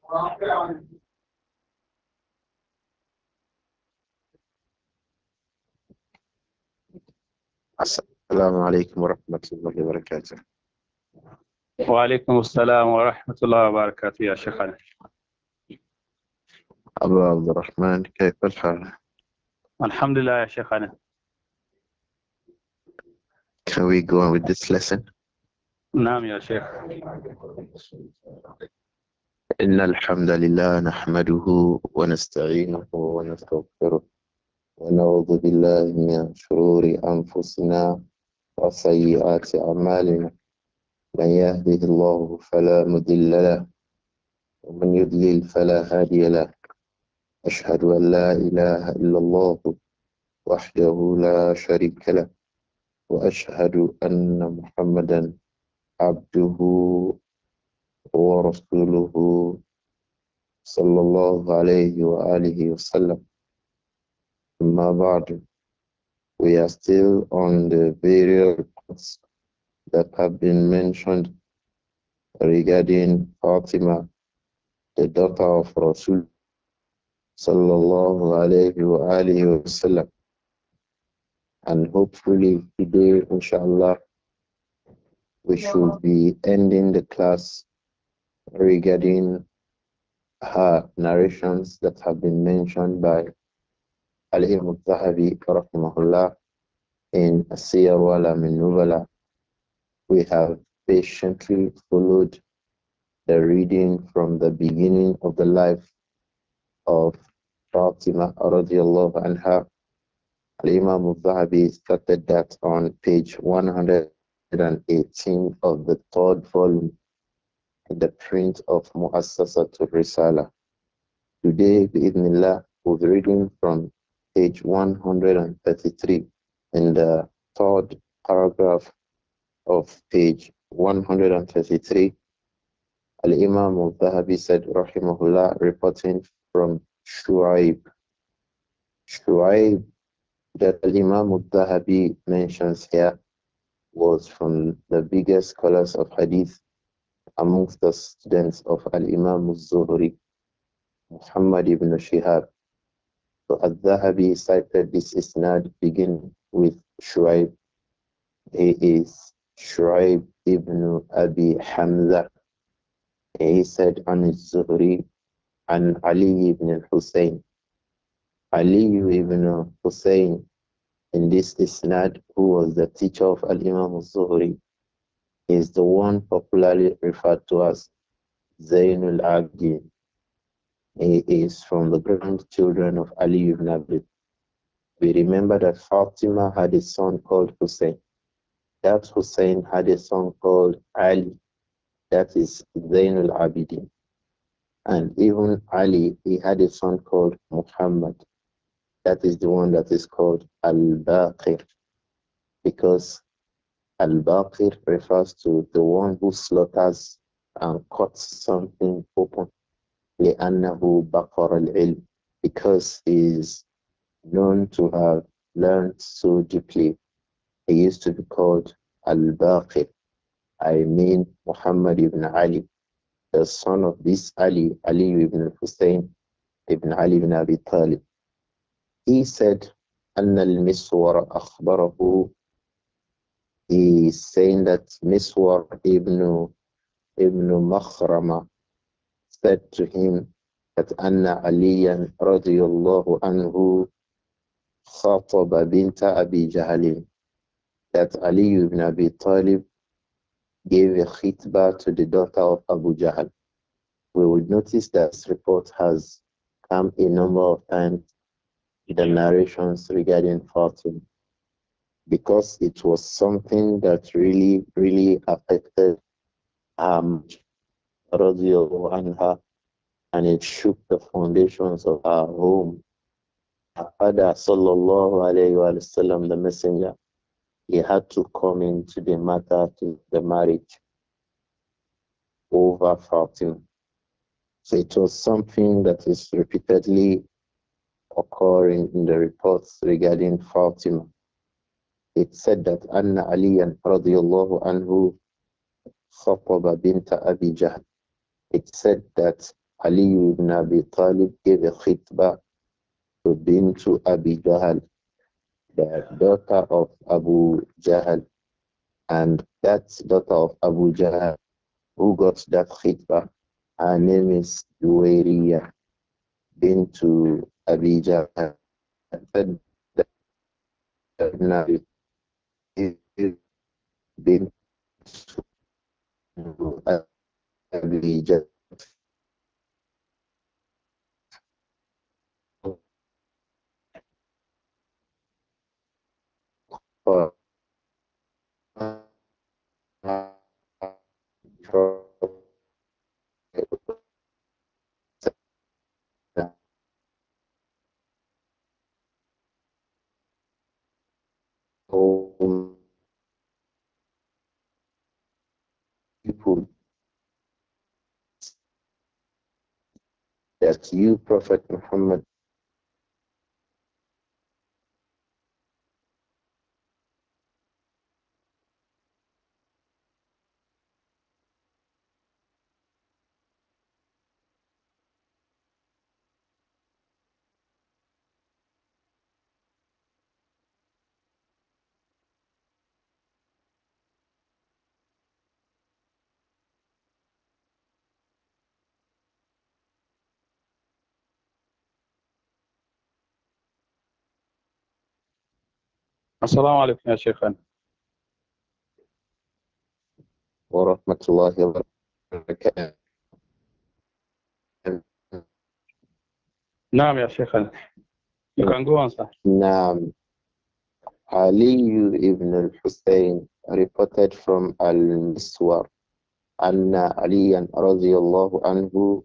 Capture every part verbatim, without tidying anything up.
السلام عليكم ورحمة الله وبركاته. وعليكم السلام ورحمة الله وبركاته يا شيخنا. أبو عبد الرحمن، كيف الحال؟ الحمد لله يا شيخنا. Can we go on with this lesson? نعم يا شيخ. إن الحمد لله نحمده ونستعينه ونستغفره ونعوذ بالله من شرور أنفسنا وسيئات أعمالنا. من يهده الله فلا مضل له ومن يضلل فلا هادي له. أشهد أن لا إله إلا الله وحده لا شريك له، وأشهد أن محمدا عبده ورسوله صلى الله عليه وآله وسلم. أما بعد, we are still on the various reports that have been mentioned regarding Fatima, the daughter of Rasul sallallahu alayhi wa alihi wa sallam. And hopefully today, inshallah, we should be ending the class regarding her narrations that have been mentioned by Al-Imam al-Zahabi rahimahullah in Asiyar wala min Nubala. We have patiently followed the reading from the beginning of the life of Fatima radiallahu anha. Al-Imam al-Zahabi started that on page one hundred eighteen of the third volume in the print of Mu'assasatul Risala. Today, bi'idhnillah, we'll be reading from page one hundred thirty-three in the third paragraph of page one hundred thirty-three. Al-Imam al-Zahabi said, rahimahullah, reporting from Shu'aib. Shu'aib that Al-Imam al-Zahabi mentions here was from the biggest scholars of hadith amongst the students of Al-Imam al-Zuhri, Muhammad ibn Shihab. So al-Zahabi cited this isnad begin with Shu'aib. He is Shu'aib ibn Abi Hamza. He said on al-Zuhri and Ali ibn al-Hussein. Ali ibn Hussein in this isnad, who was the teacher of Al-Imam al-Zuhri, is the one popularly referred to as Zainul Abidin. He is from the grandchildren of Ali ibn Abi. We remember that Fatima had a son called Hussein. That Hussein had a son called Ali. That is Zainul Abidin. And even Ali, he had a son called Muhammad. That is the one that is called Al-Baqir. Because Al-Baqir refers to the one who slaughters and cuts something open. لأنه بقر العلم, because he is known to have learned so deeply. He used to be called Al-Baqir. I mean Muhammad ibn Ali, the son of this Ali, Ali ibn Hussein ibn Ali ibn Abi Talib. He said, أن المسور أخبره. He is saying that Miswar ibn ibn Makhrama said to him that Anna Aliyan radiyallahu anhu khataba binta Abi Jahalin, that Ali ibn Abi Talib gave a khitbah to the daughter of Abu Jahl. We would notice that this report has come a number of times in the narrations regarding Fatima, because it was something that really, really affected um, radiallahu anha, and it shook the foundations of our home. Our father, sallallahu alayhi wa sallam, the messenger, he had to come into the matter to the marriage over Fatima. So it was something that is repeatedly occurring in the reports regarding Fatima. It said that Anna Aliyan radiyallahu anhu khataba binta Abi Jahl. It said that Ali ibn Abi Talib gave a khitbah to Bintu Abi Jahal, the daughter of Abu Jahal. And that daughter of Abu Jahal who got that khitbah, her name is Juwairiya bintu Abi Jahal. Said that Ibn Abi bintu Abi Jahal. People that you, Prophet Muhammad, السلام عليكم يا شيخنا. ورحمة الله وبركاته. نعم يا شيخنا. You can go on, sir. نعم. Ali ibn al-Hussein reported from al-Miswar anna Aliyan radiyallahu anhu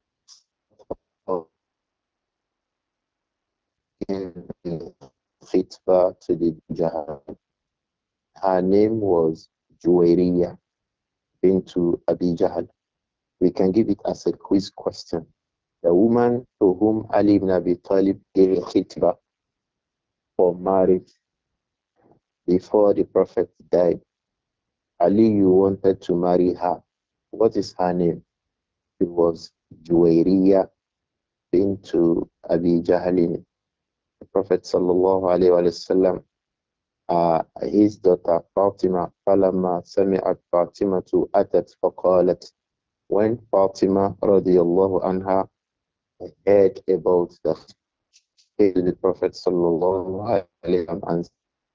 gave khitbah to the Jahal. Her name was Juwairiya bintu Abi Jahal. We can give it as a quiz question. The woman to whom Ali ibn Abi Talib gave a khitbah for marriage before the Prophet died. Ali, you wanted to marry her. What is her name? It was Juwairiya bintu Abi Jahalin. The Prophet sallallahu alayhi wa sallam, uh, his daughter Fatima, فلما سمعت فاطمة أتت فقالت, when Fatima radiallahu anha heard about the the Prophet sallallahu alayhi wa sallam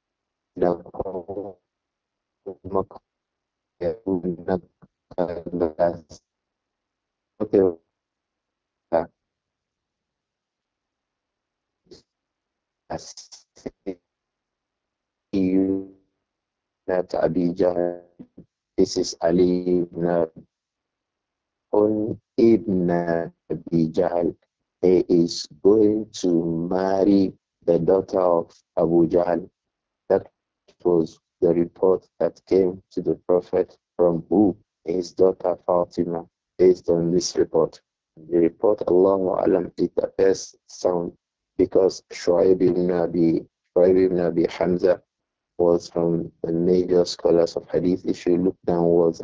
and okay, you that Abijah, this is Ali ibn ibn Abi Jahl. He is going to marry the daughter of Abu Jahl. That was the report that came to the Prophet from who? His daughter Fatima, based on this report. The report, Allahu Alam, it appears sound because Shu'aib ibn Abi, Shu'aib ibn Abi Hamza was from the major scholars of hadith. If you look downwards,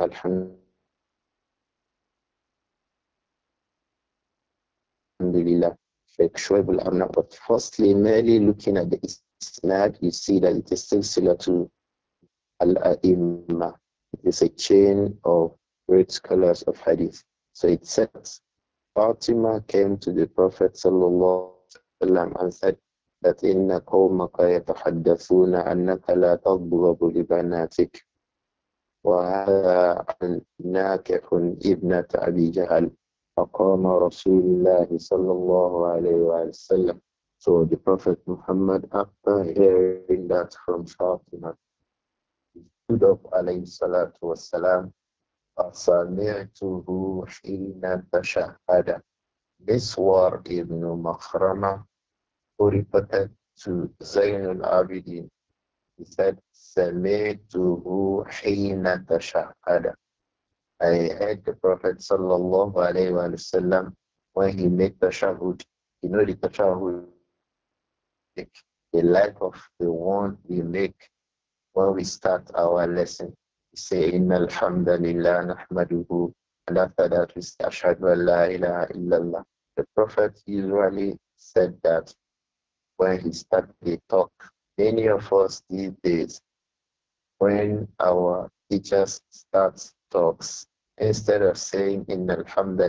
Alhamdulillah, Sheikh Shu'aib al-Arna. But firstly, merely looking at the isnad, you see that it is still similar to Al-A'imma. It is a chain of great scholars of hadith. So it says, Fatima came to the Prophet sallallahu alaihi wasallam and said that inna qawmaka yatahaddathuna annaka la tadhrabu li banatik wa hadha nakihun ibnat Abi Jahal faqama Rasulullah sallallahu alaihi wasallam. So the Prophet Muhammad, after hearing that from Fatima, stood up alayhi salatu wassalam فَسَمِعْتُهُ حِينَ تَشَهَّدَ. Miswar ibn Makhrama, who reported to Zayn al-Abidin, he said, سَمِعْتُهُ حِينَ تَشَهَّدَ. I heard the Prophet sallallahu alayhi wa sallam when he made tashahhud. You know the tashahhud, the like of the one we make when we start our lesson. We say, إِنَّ الْحَمْدَ لِلَّهِ نَحْمَدُهُ And after that, we say, Ashhadu an la ilaha illallah. The Prophet usually said that when he started the talk. Many of us these days, when our teachers start talks, instead of saying in Alhamdulillah,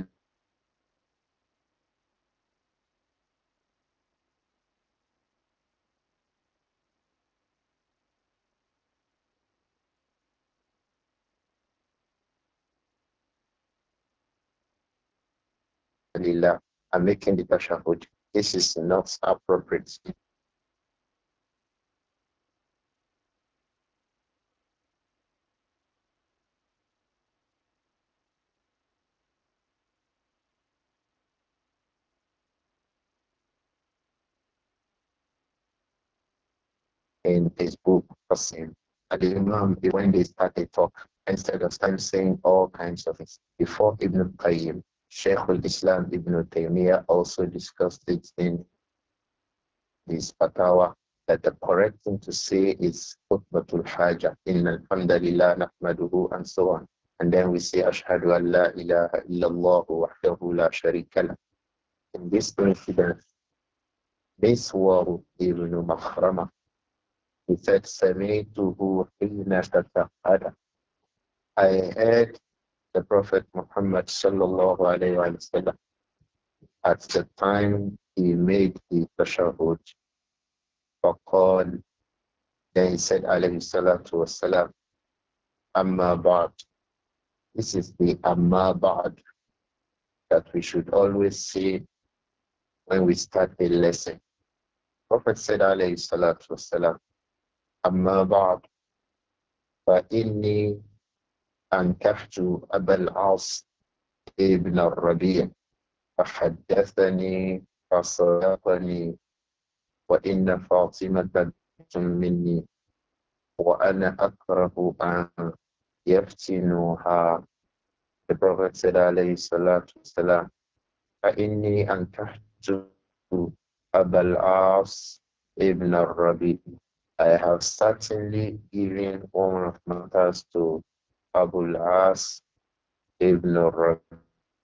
I'm making the tashahud. This is not appropriate. In his book, Qasim. And the Imam, when they started talk, instead of time saying all kinds of things, before Ibn Qayyim, Shaykh al-Islam Ibn Taymiyyah also discussed it in his fatwa that the correct thing to say is khutbatul haja, inna alhamdulillah nahmaduhu, and so on. And then we say, ashhadu an la ilaha illallah wahdahu la sharika lah. In this incident, this war ibn Makhrama, he said, Sami'tuhu hina tataqada. I heard the Prophet Muhammad sallallahu alayhi wa sallam at the time he made the tashahud. فقال, then he said alayhi salatu wasalam, amma ba'd. This is the amma ba'd that we should always say when we start a lesson. Prophet said alayhi salatu wasalam, amma ba'd, fa inni ankahtu abal as ibn al-Rabi' فحدثني فصدقني وإن فاطمة بنت مني وأنا أكره أن يفتنوها. The Prophet said عليه الصلاة والسلام فإني أنكحت أبا العاص ibn al-Rabi. I have certainly given one of my daughters to Abu al-As ibn al-Rabi.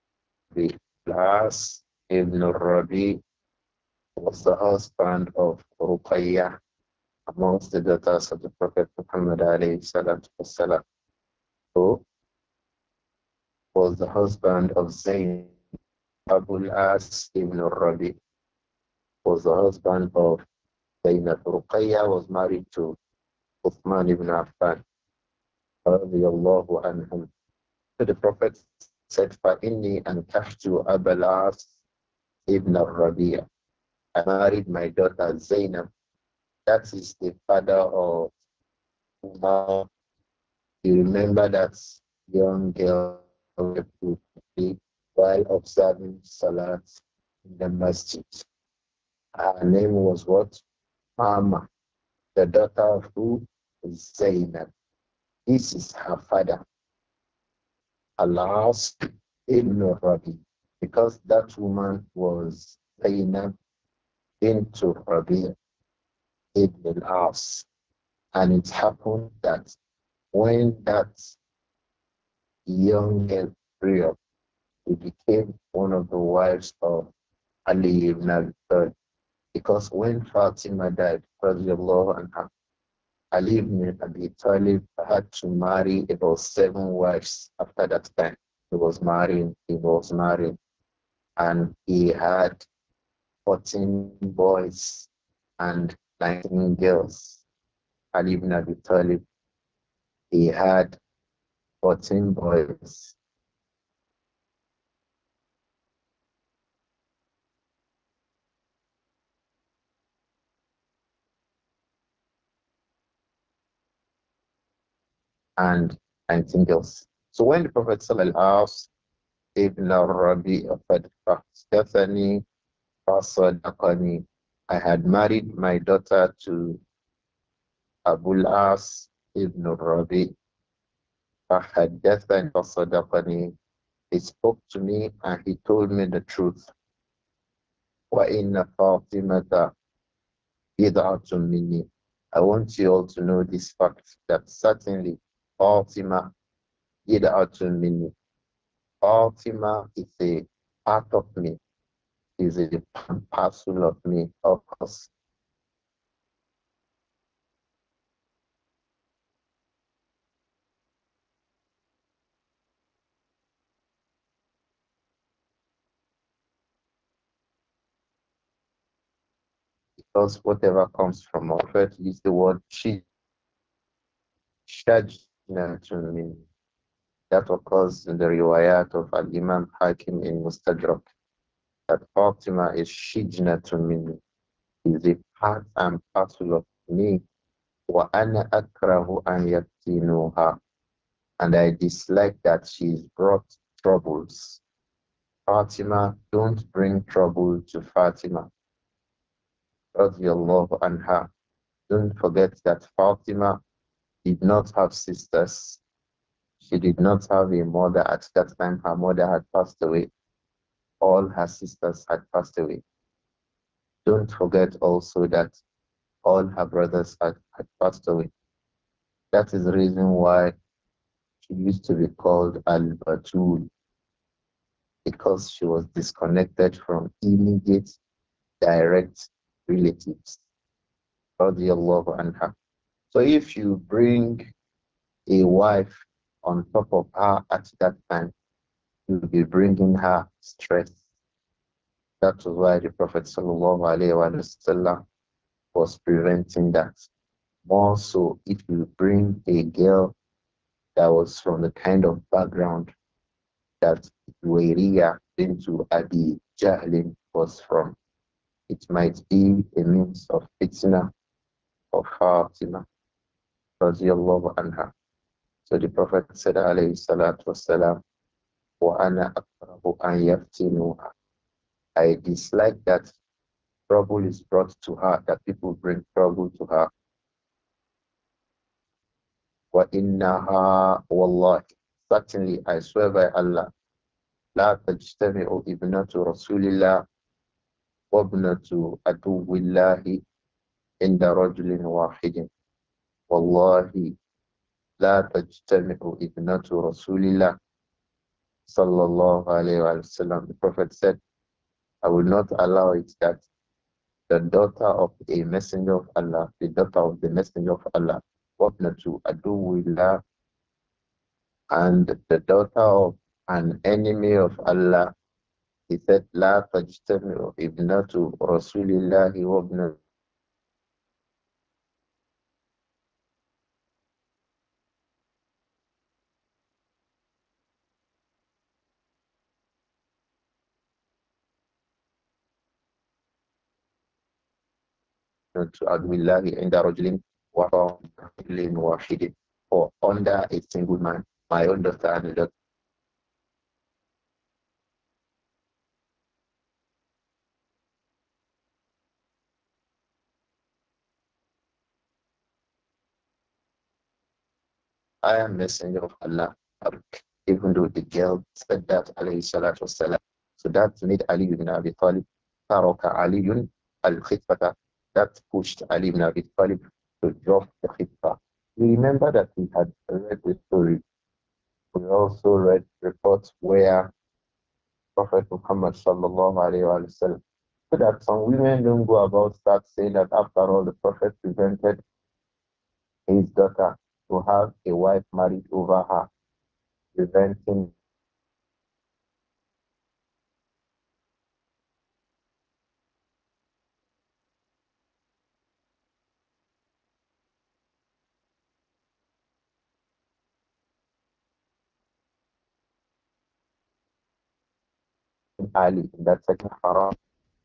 Al-As ibn al-Rabi was the husband of Ruqayyah amongst the daughters of the Prophet Muhammad alayhi salatu wasalam, who was the husband of Zayn. Abu al-As ibn al-Rabi was the husband of Zaynab. Ruqayyah was married to Uthman ibn Affan radiyallahu anhum. So the Prophet said, فَإِنِّي أَنْكَحْتُ أَبَا الْعَاصِ ibn al-Rabi'. I married my daughter Zainab. That is the father of Umar. You remember that young girl while observing Salat in the masjid. Her name was what? Mama, the daughter of who? Zainab. This is her father, Allah's Ibn Rabi, because that woman was Zainab into Rabi Ibn al-As. And it happened that when that young girl grew up, he became one of the wives of Ali ibn Abi Talib. Because when Fatima died, radiallahu anha, Ali ibn Abi Talib had to marry about seven wives after that time. He was marrying, he was married, and he had fourteen boys and nineteen girls. Ali ibn Abi Talib, he had fourteen boys and nineteen girls. So when the Prophet asked Ibn Rabi Stephanie Fasadaqani, I had married my daughter to Abul As Ibn Rabi Fahaddathan Fasadaqani. He spoke to me and he told me the truth. Wa inna Fatimata bid'atun minni. I want you all to know this fact that certainly Fatima bid'atun minni. Fatima is a part of me, is a parcel of me, of us. Because whatever comes from our Prophet use the word she, shajnatun. That occurs in the riwayat of Al Imam Hakim in Mustadrak. That Fatima is shijnatun minni, is a part and parcel of me. Wa ana akrahu an yaftinuha, and I dislike that she's brought troubles. Fatima, don't bring trouble to Fatima. Radiallahu anha. Don't forget that Fatima did not have sisters. She did not have a mother at that time. Her mother had passed away. All her sisters had passed away. Don't forget also that all her brothers had, had passed away. That is the reason why she used to be called Al-Batul, because she was disconnected from immediate, direct relatives. Radiallahu anha. So if you bring a wife on top of her at that time, you'll be bringing her stress. That was why the Prophet sallallahu alaihi wasallam was preventing that. More so, if you bring a girl that was from the kind of background that Wariya into Abi Jahlin was from, it might be a means of fitna of Fatima radiallahu anha. So the Prophet said alayhi salatu wasalam, wa ana akrahu an yaftinuha. I dislike that trouble is brought to her, that people bring trouble to her. Wa innaha wallahi. Certainly, I swear by Allah, لا تجتمع ابنة رسول الله وابنة عدو الله عند رجل واحد. والله لا تجتمع ابنة رسول الله صلى الله عليه وسلم. The Prophet said, I will not allow it that the daughter of a messenger of Allah, the daughter of the messenger of Allah, وابنة عدو الله, and the daughter of an enemy of Allah. He said, لا تجتمع ابنة رسول الله وابنة عدو الله عند رجل ورجل واحد, or under a single man. My own daughter and the daughter. I am messenger of Allah. Even though the girl said that, alayhi salatu wasalam. So that made Ali ibn Abi Talib, Taraka Ali al-Khitfata, that pushed Ali ibn Abi Talib to drop the khitfa. We remember that we had read the story. We also read reports where Prophet Muhammad sallallahu alayhi wa sallam, so that some women don't go about start saying that after all the Prophet prevented his daughter to have a wife married over her, preventing Ali in that second haram.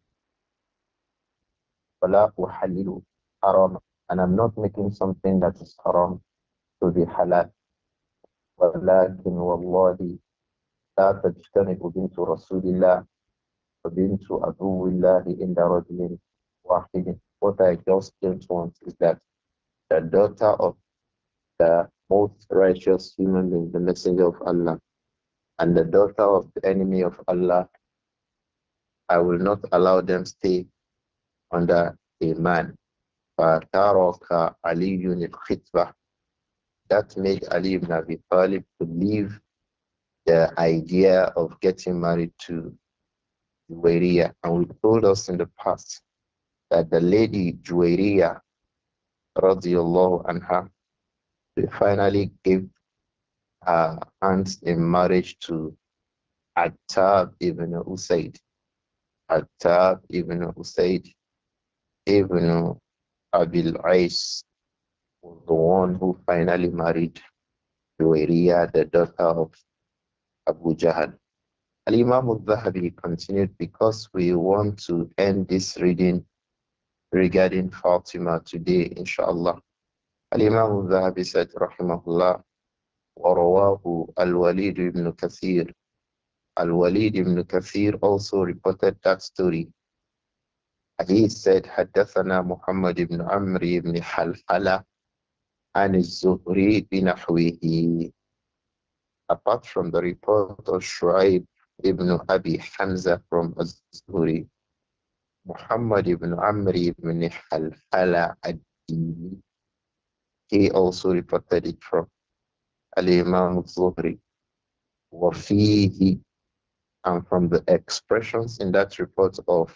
وَلَا أُحَلِّلُ haram. And I'm not making something that is haram to be halal. ولكن والله لا تجتنب بنت رسول الله وبنت عدو الله عند رجل واحد. What I just don't want is that the daughter of the most righteous human being, the messenger of Allah, and the daughter of the enemy of Allah, I will not allow them stay under a man. فَتَرَكَ عَلِيٌّ الْخِطْبَةِ. That made Ali ibn Abi Talib to leave the idea of getting married to Juwairiya. And we told us in the past that the lady Juwairiya, radiallahu anha, they finally gave her hands in marriage to Attab ibn Usaid. Attab ibn Usaid ibn Abil Ais was the one who finally married Juwairiya, the daughter of Abu Jahl. Al-Imam al-Zahabi continued because we want to end this reading regarding Fatima today, inshallah. Al-Imam al-Zahabi said, rahimahullah, ورواه الوليد ibn Kathir. Al-Walid ibn Kathir also reported that story. He said, حدثنا محمد بن عمرو بن حلحلة عن الزهري بنحوه. Apart from the report of Shu'aib ibn Abi Hamza from Az-Zuhri, Muhammad ibn Amr ibn Halhala ad-Dini, he also reported it from Al-Imam al-Zuhri. وفيه, and from the expressions in that report of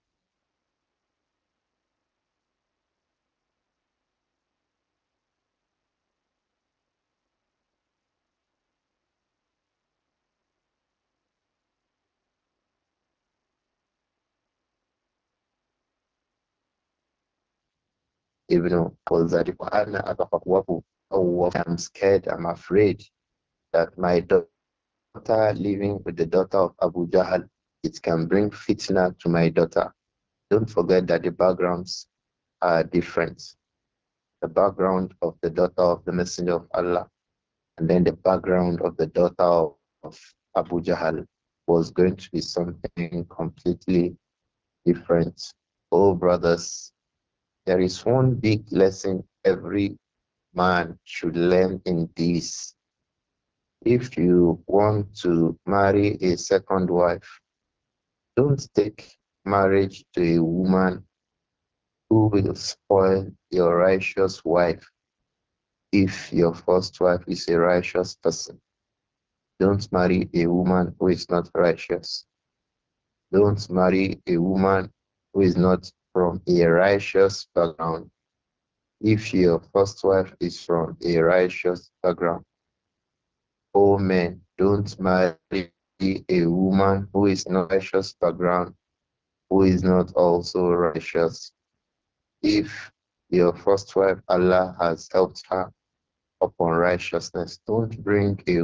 Ibn al-Zari, I'm scared, I'm afraid that my daughter living with the daughter of Abu Jahl, it can bring fitna to my daughter. Don't forget that the backgrounds are different. The background of the daughter of the Messenger of Allah and then the background of the daughter of, of Abu Jahl was going to be something completely different. Oh, brothers, there is one big lesson every man should learn in this. If you want to marry a second wife, don't take marriage to a woman who will spoil your righteous wife. If your first wife is a righteous person, don't marry a woman who is not righteous. Don't marry a woman who is not from a righteous background. If your first wife is from a righteous background, oh men, don't marry a woman who is not righteous background, who is not also righteous. If your first wife, Allah has helped her upon righteousness, don't bring a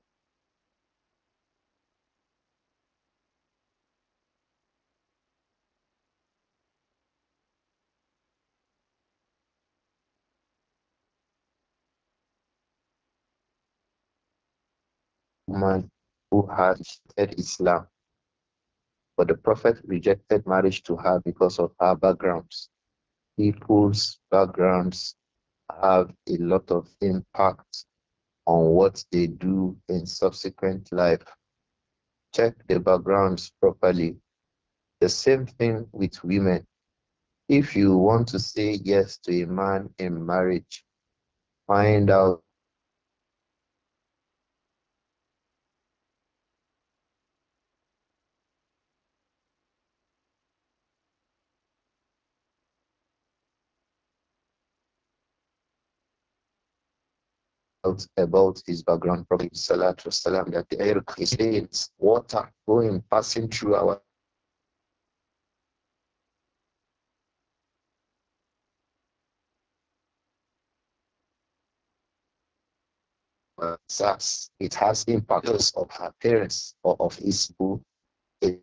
woman who has rejected Islam. But the Prophet rejected marriage to her because of her backgrounds. People's backgrounds have a lot of impact on what they do in subsequent life. Check the backgrounds properly. The same thing with women. If you want to say yes to a man in marriage, find out about his background. Prophet Salatu Wasalam, that the air is water going, passing through our uh, sex. It has impacts of her parents or of his boo. It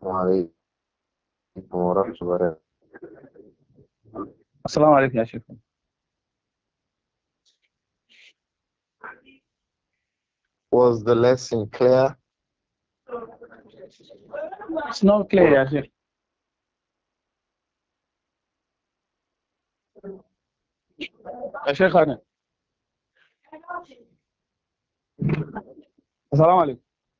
وعليكم ورحمة الله. Assalamu alaikum, ya Sheikh. Was the lesson clear? It's not clear, ya Sheikh. Ya Sheikh Ana. Assalamu alaikum.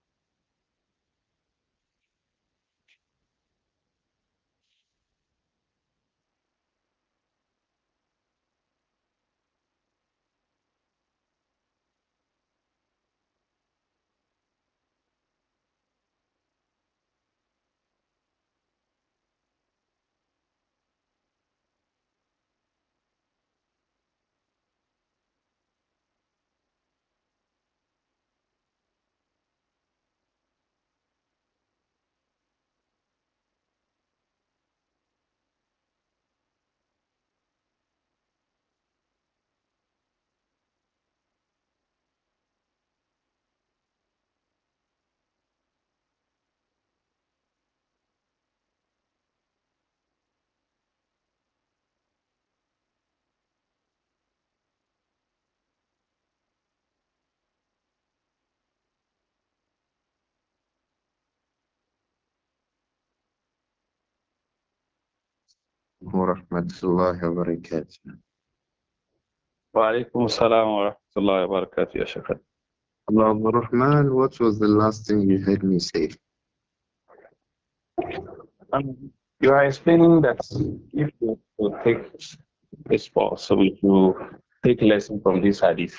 ورحمة الله وبركاته. Wa alaikum assalam wa rahmatullahi wa barakatuh, ya Sheikh. Allah Rahman, what was the last thing you heard me say? Um, you are explaining that if you to take this possible to take lesson from this hadith.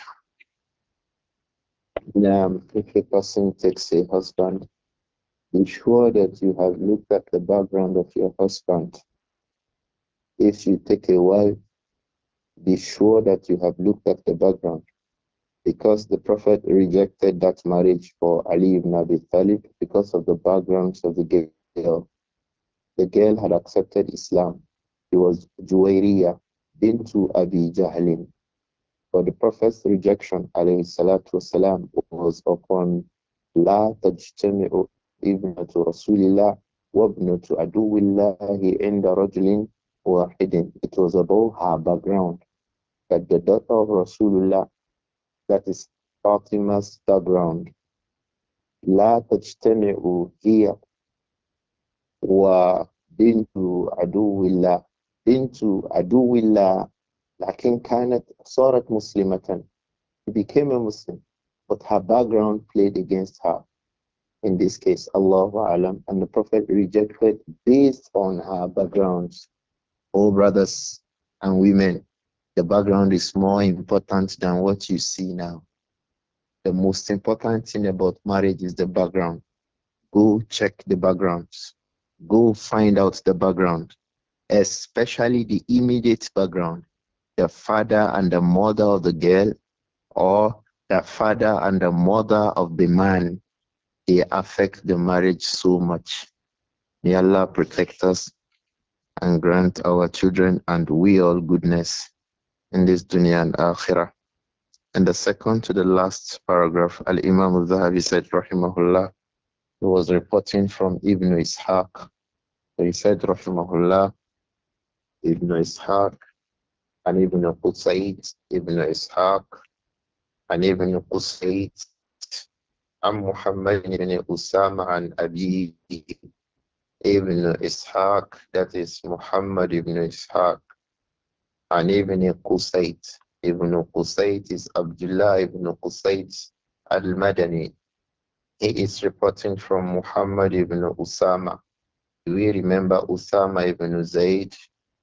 Um, if a person takes a husband, be sure that you have looked at the background of your husband. If you take a wife, be sure that you have looked at the background. Because the Prophet rejected that marriage for Ali ibn Abi Talib because of the backgrounds of the girl. The girl had accepted Islam. She was Juwairiya bintu Abi Jahlin. But the Prophet's rejection, alayhi salatu wasalam, was upon La tajtami'u ibnatu Rasulillah wa ibnatu aduwillahi inda rajulin wahidin. It was about her background, that the daughter of Rasulullah, that is Fatima's background, La tajtami'u hiya wa bintu aduwillah. Bintu aduwillah, lakin kanat sarat muslimatan. She became a Muslim, but her background played against her. In this case, Allahu Alam, and the Prophet rejected based on her backgrounds. Oh, brothers and women, the background is more important than what you see now. The most important thing about marriage is the background. Go check the backgrounds. Go find out the background, especially the immediate background, the father and the mother of the girl, or the father and the mother of the man. They affect the marriage so much. May Allah protect us and grant our children and we all goodness in this dunya and akhirah. And the second to the last paragraph, Al Imam al Zahabi said, Rahimahullah, he was reporting from Ibn Ishaq. So he said, Rahimahullah, Ibn Ishaq and Ibn Qusayd, Ibn Ishaq and Ibn Qusayd, عن محمد بن أسامة عن أبيه ابن إسحاق, that is Muhammad ibn Ishaq, and Ibn Qusayt. Ibn Qusayt is Abdullah ibn Qusayt al-Madani. He is reporting from Muhammad ibn Usama. Do we remember Usama ibn Zayd,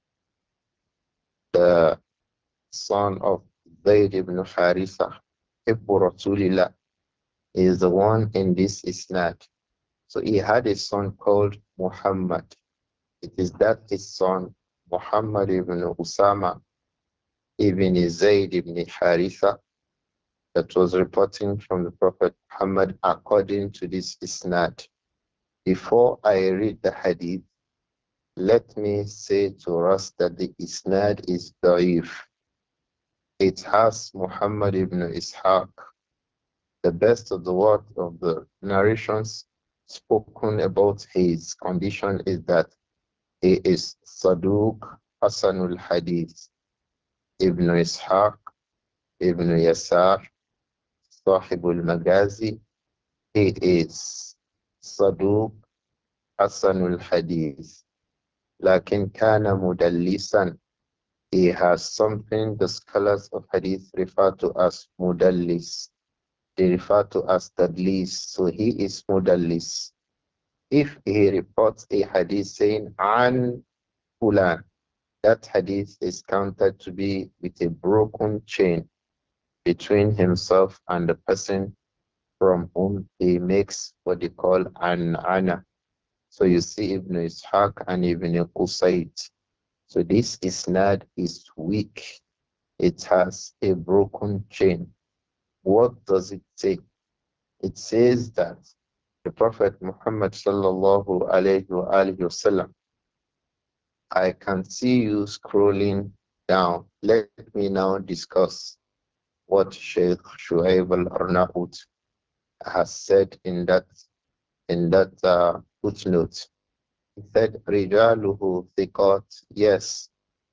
the son of Zayd ibn Haritha? Ibn Rasulillah is the one in this isnad. So he had a son called Muhammad. It is that his son, Muhammad ibn Usama ibn Zayd ibn Haritha, that was reporting from the Prophet Muhammad according to this isnad. Before I read the hadith, let me say to us that the isnad is da'if. It has Muhammad ibn Ishaq. The best of the work of the narrations spoken about his condition is that he is Saduq Hasanul Hadith, Ibn Ishaq, Ibn Yasar, Sahibul Magazi. He is Saduq Hasanul Hadith. Lakin kana mudallisan. He has something the scholars of Hadith refer to as mudallis. They refer to as tadlis. So he is mudallis. If he reports a hadith saying an fulan, that hadith is counted to be with a broken chain between himself and the person from whom he makes what they call an ana. So you see Ibn Ishaq and Ibn Qusayd. So this isnad is weak. It has a broken chain. What does it say? It says that the Prophet Muhammad sallallahu alayhi wa alihi wasallam, I can see you scrolling down. Let me now discuss what Sheikh Shuaib al-Arnaut has said in that in that uh, footnote. He said, Rijaluhu thiqat. Yes,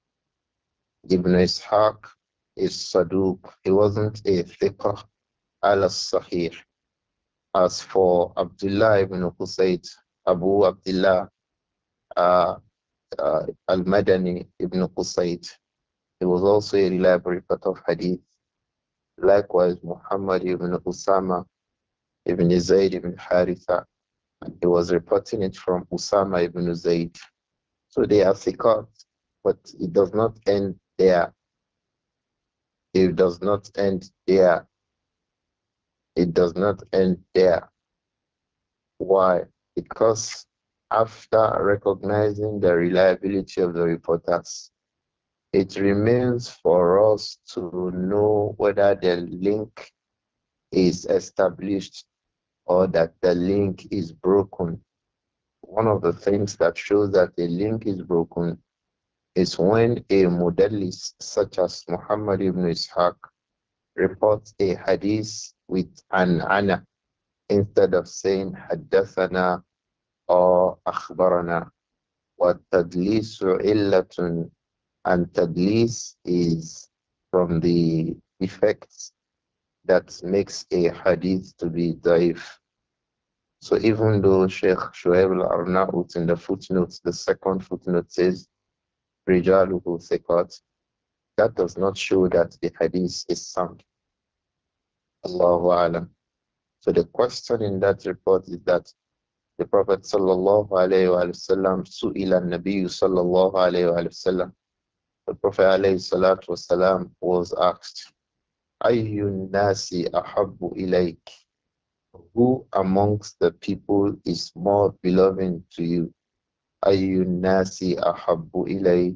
Ibn Ishaq is Saduq. He wasn't a thiqah al-Sahih. As for Abdullah ibn Husayd, Abu Abdullah uh, uh, al-Madani ibn Qusayd, he was also a reliable reporter of hadith. Likewise, Muhammad ibn Usama ibn Zayd ibn Haritha, he was reporting it from Usama ibn Zayd. So they are thiqat, but it does not end there. It does not end there. It does not end there. Why? Because after recognizing the reliability of the reporters, it remains for us to know whether the link is established or that the link is broken. One of the things that shows that a link is broken is when a modelist such as Muhammad ibn Ishaq reports a hadith with an ana instead of saying haddathana or akhbarana. وَالتَّدْلِيسُ عِلَّةٌ, and tadlis is from the effects that makes a hadith to be daif. So even though Sheikh Shuaib al-Arnaut in the footnotes, the second footnote says, Rijaluhu thiqat, that does not show that the hadith is sound. Allahu alam. So the question in that report is that the Prophet sallallahu alayhi wa sallam, su'ila nabiyyu sallallahu alayhi wa sallam, the Prophet alayhi salatu wasalam was asked, Ayyun nasi ahabbu ilayk, who amongst the people is more beloved to you? Ayyun nasi ahabbu ilayk,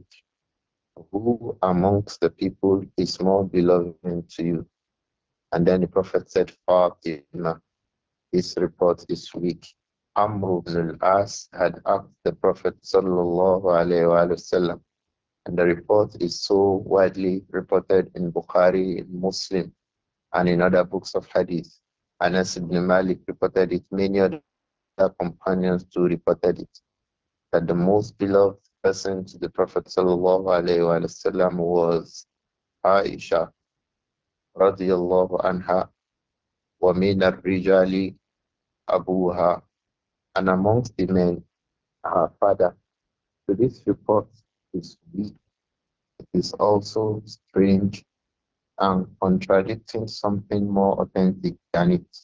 who amongst the people is more beloved to you? And then the Prophet said, Fatima. His report is weak. Amr ibn al-As had asked the Prophet sallallahu alayhi wa sallam, and the report is so widely reported in Bukhari, in Muslim, and in other books of hadith. Anas ibn Malik reported it, many other companions too reported it, that the most beloved person to the Prophet sallallahu alayhi wa sallam was Aisha radiyallahu anha, wa min al-rijali abuha, and amongst the men, her father. So this report is weak. It is also strange and contradicting something more authentic than it.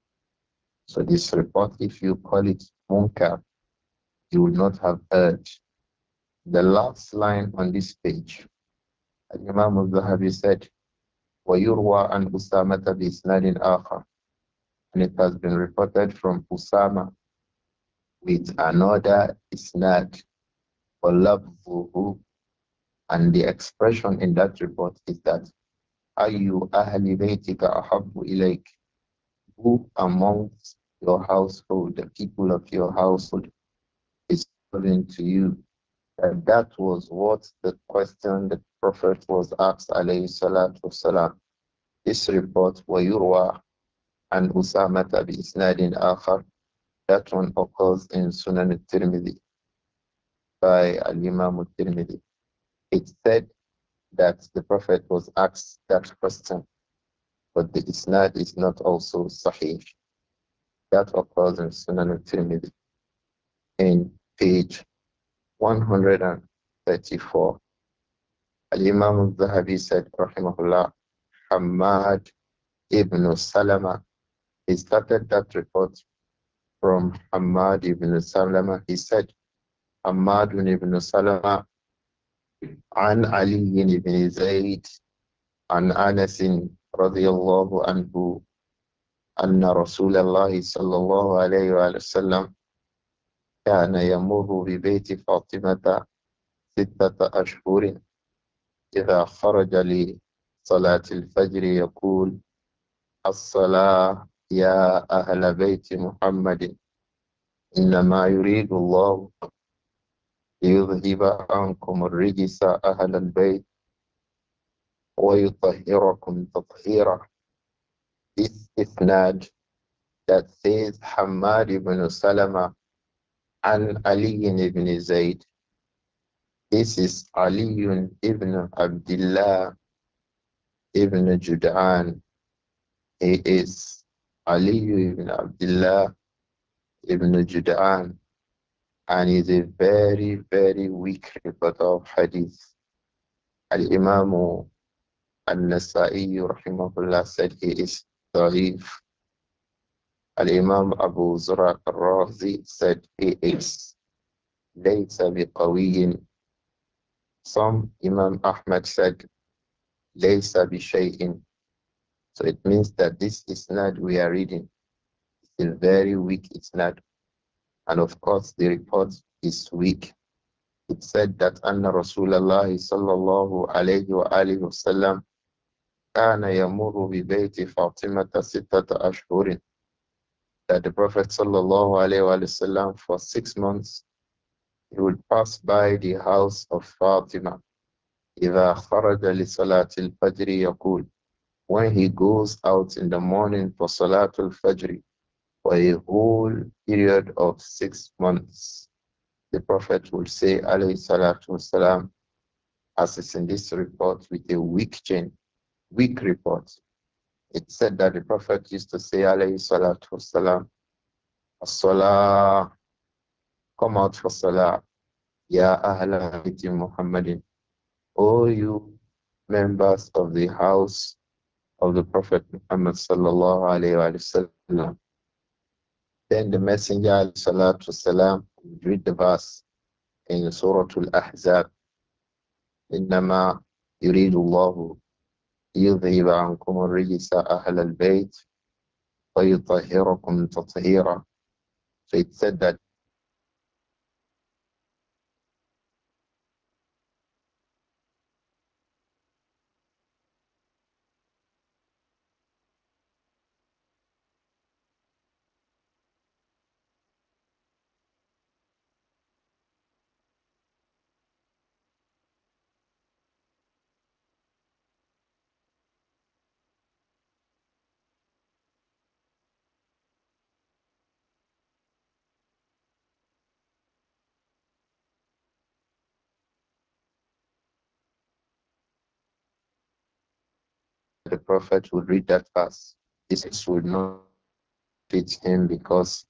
So this report, if you call it munkar, you would not have heard. The last line on this page, Imam al-Zahabi said, وَيُرْوَى عَنْ أُسَامَةَ بِإِسْنَادٍ آخَرٍ, and it has been reported from Usama with another isnad, وَلَفْظُهُ, and the expression in that report is that Ayu ahli baytika ahabbu ilayk, who amongst your household, the people of your household, is calling to you. And that was what the question the Prophet was asked, alayhi salatu wasalam. This report, وَيُرْوَى عن أسامة بإسناد آخر, That one occurs in Sunan al-Tirmidhi by Al-Imam al-Tirmidhi. It said that the Prophet was asked that question, but the isnad is not also sahih. That occurs in Sunan al-Tirmidhi in page one hundred thirty-four. Al-Imam al-Zahabi said, rahimahullah, Hamad ibn Salama. He started that report from Hamad ibn Salama. He said, Hamad ibn Salama عن علي بن زيد عن أنس رضي الله عنه أن رسول الله صلى الله عليه وآله وسلم كان يمر ببيت فاطمة ستة أشهر إذا خرج لصلاة الفجر يقول الصلاة يا أهل بيت محمد إنما يريد الله ليذهب عنكم الرجس أهل البيت ويطهركم تطهيرا. This isnad that says Hamad ibn Salama and Ali ibn Zayd. This is Ali ibn Abdullah ibn Jud'an. He is Ali ibn Abdullah ibn Jud'an, and is a very, very weak reporter of hadith. Al-Imam al-Nasa'i rahimahullah said he is da'if. Al-Imam Abu Zura al-Razi said he is laysa biqawiyin. Some Imam Ahmad said laysa bishay'in. So it means that this isnad we are reading is a very weak isnad. And of course the report is weak. It said that Anna Rasulullah sallallahu alayhi wa alihi wa sallam kana yamuru bi bayti Fatimata sittata ashhurin, that the Prophet sallallahu alayhi wa sallam for six months he would pass by the house of Fatima. إذا خرج لصلاة الفجر يقول, when he goes out in the morning for Salatul Fajr for a whole period of six months, the Prophet will say, alayhi salatu wasalam, as is in this report with a weak chain, weak report. It said that the Prophet used to say, alayhi salatu wasalam, as-salah, come out for salah, ya ahla bayti Muhammadin, O you members of the house of the Prophet Muhammad sallallahu alayhi wa sallam. Then the Messenger alayhi salatu wasalam would read the verse in Surah Al-Ahzab, إنما يريد الله ليذهب عنكم الرجس أهل البيت ويطهركم تطهيرا. So it said that the Prophet would read that verse. This would not fit him because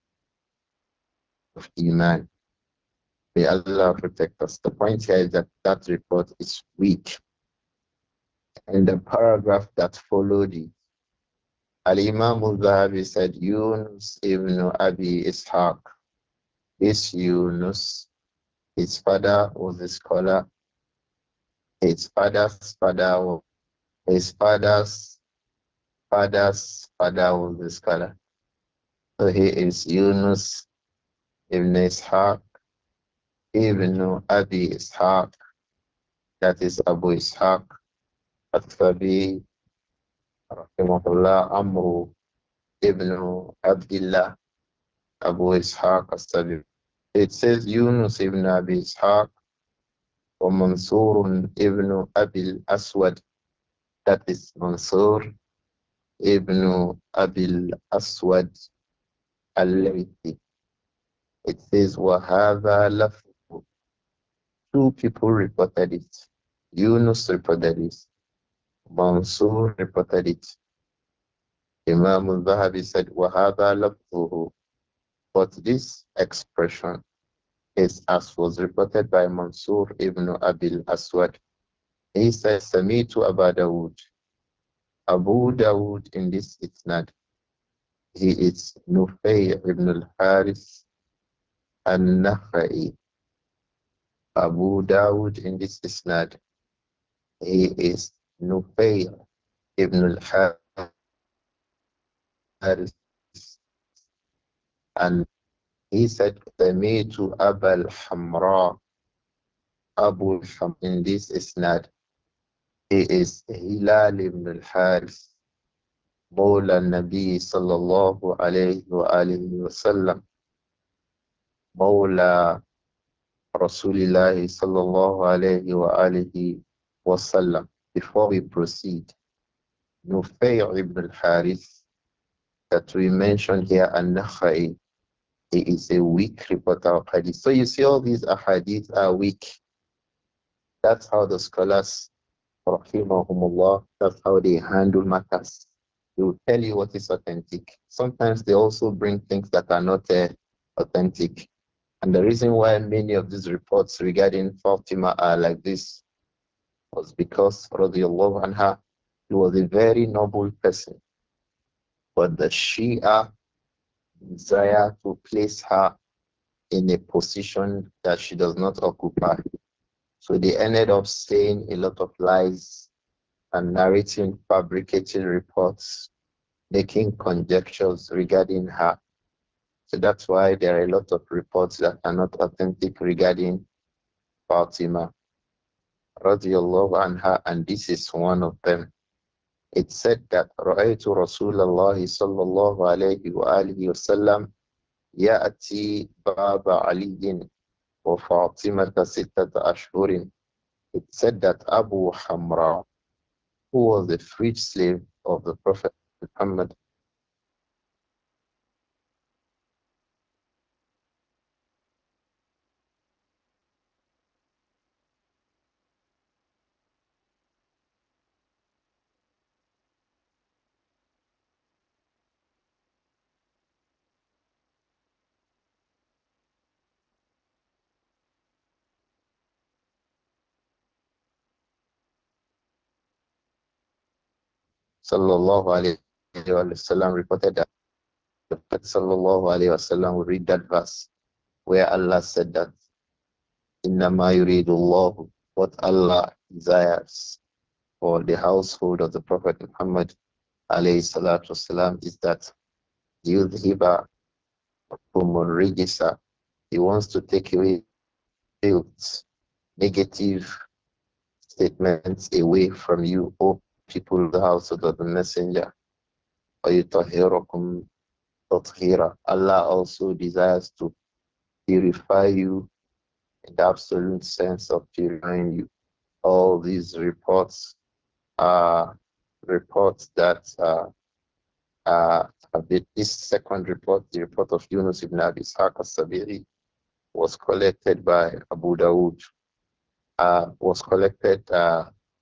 of Iman. May Allah protect us. The point here is that that report is weak. And the paragraph that followed it, Al-Imam al-Zahabi said, Yunus ibn Abi Ishaq. This Yunus, his father was a scholar. His father's father was, his father's father's father was a scholar. So he is Yunus ibn Ishaq ibn Abi Ishaq. That is Abu Ishaq al-Thabi, rahimahullah, Amru ibn Abdullah, Abu Ishaq al-Thabi. It says Yunus ibn Abi Ishaq wa Mansur ibn Abil Aswad. That is Mansur ibn Abil Aswad al-Laythi. It says, وَهَذَا لَفْظُ. Two people reported it. Yunus reported it. Mansur reported it. Imam al-Zahabi said, وَهَذَا لَفْظُهُ. But this expression is as was reported by Mansur ibn Abil Aswad. He said, Samitu Abu Dawood. Abu Dawood in this isnad, he is Nufay ibn al-Haris al-Nakhai. Abu Dawood in this isnad, he is Nufay ibn al-Haris, and he said, Samitu Abu al-Hamra. Abu al in this isnad, he is Hilal ibn al-Haris, مولى النبي صلى الله عليه وآله وسلم, مولى رسول الله صلى الله عليه وآله وسلم. Before we proceed, Nufay ibn al-Harith that we mentioned here, An-Nakhai, he is a weak reporter of hadith. So you see all these ahadith are weak. That's how the scholars, rahimahumullah, that's how they handle matters. They will tell you what is authentic. Sometimes they also bring things that are not uh, authentic. And the reason why many of these reports regarding Fatima are like this was because, radiallahu anha, he was a very noble person. But the Shia desire to place her in a position that she does not occupy. So they ended up saying a lot of lies and narrating fabricated reports, making conjectures regarding her. So that's why there are a lot of reports that are not authentic regarding Fatima radiallahu anha, and this is one of them. It said that رأيت رسول الله صلى الله عليه وآله وسلم يأتي باب علي وفاطمة ستة أشهر. It said that Abu Hamra, who was a freed slave of the Prophet Muhammad sallallahu alayhi wa sallam reported that the Prophet sallallahu alayhi wa sallam would read that verse where Allah said that إِنَّمَا يُرِيدُ اللَّهُ, what Allah desires for the household of the Prophet Muhammad alayhi salatu wasalam is that yudhiba umurrijisa. He wants to take away guilt, negative statements away from you, O people of the household of the Messenger. وَيُطَهِّرَكُمْ تَطْهِيرًا. Allah also desires to purify you in the absolute sense of purifying you. All these reports are reports that uh, uh, a bit, this second report, the report of Yunus ibn Abi Ishaq al-Sabiri, was collected by Abu Dawood, uh, was collected, uh,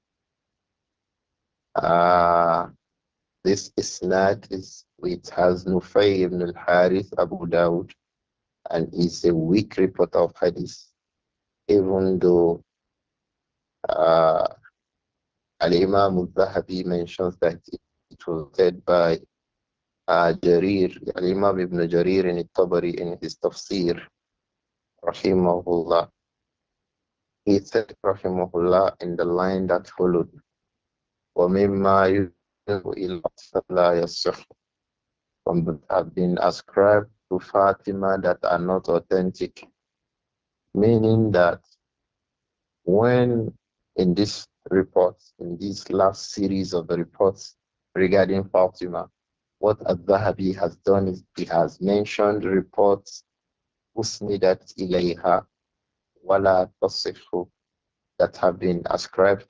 uh, this isnad is, it has Nufay ibn al-Harith Abu Dawood, and is a weak report of hadith, even though uh, Al-Imam al-Zahabi mentions that it was said by uh, Jarir, Al-Imam ibn Jarir in Tabari in his tafsir, rahimahullah. He said, rahimahullah, in the line that followed, وَمِمَّا يُذْهِبُ إِلَى لَا يَصِحُّ, from that have been ascribed to Fatima that are not authentic, meaning that when in this report, in this last series of the reports regarding Fatima, what Al-Zahabi has done is he has mentioned reports usnidat ilayha wala tasihhu, that have been ascribed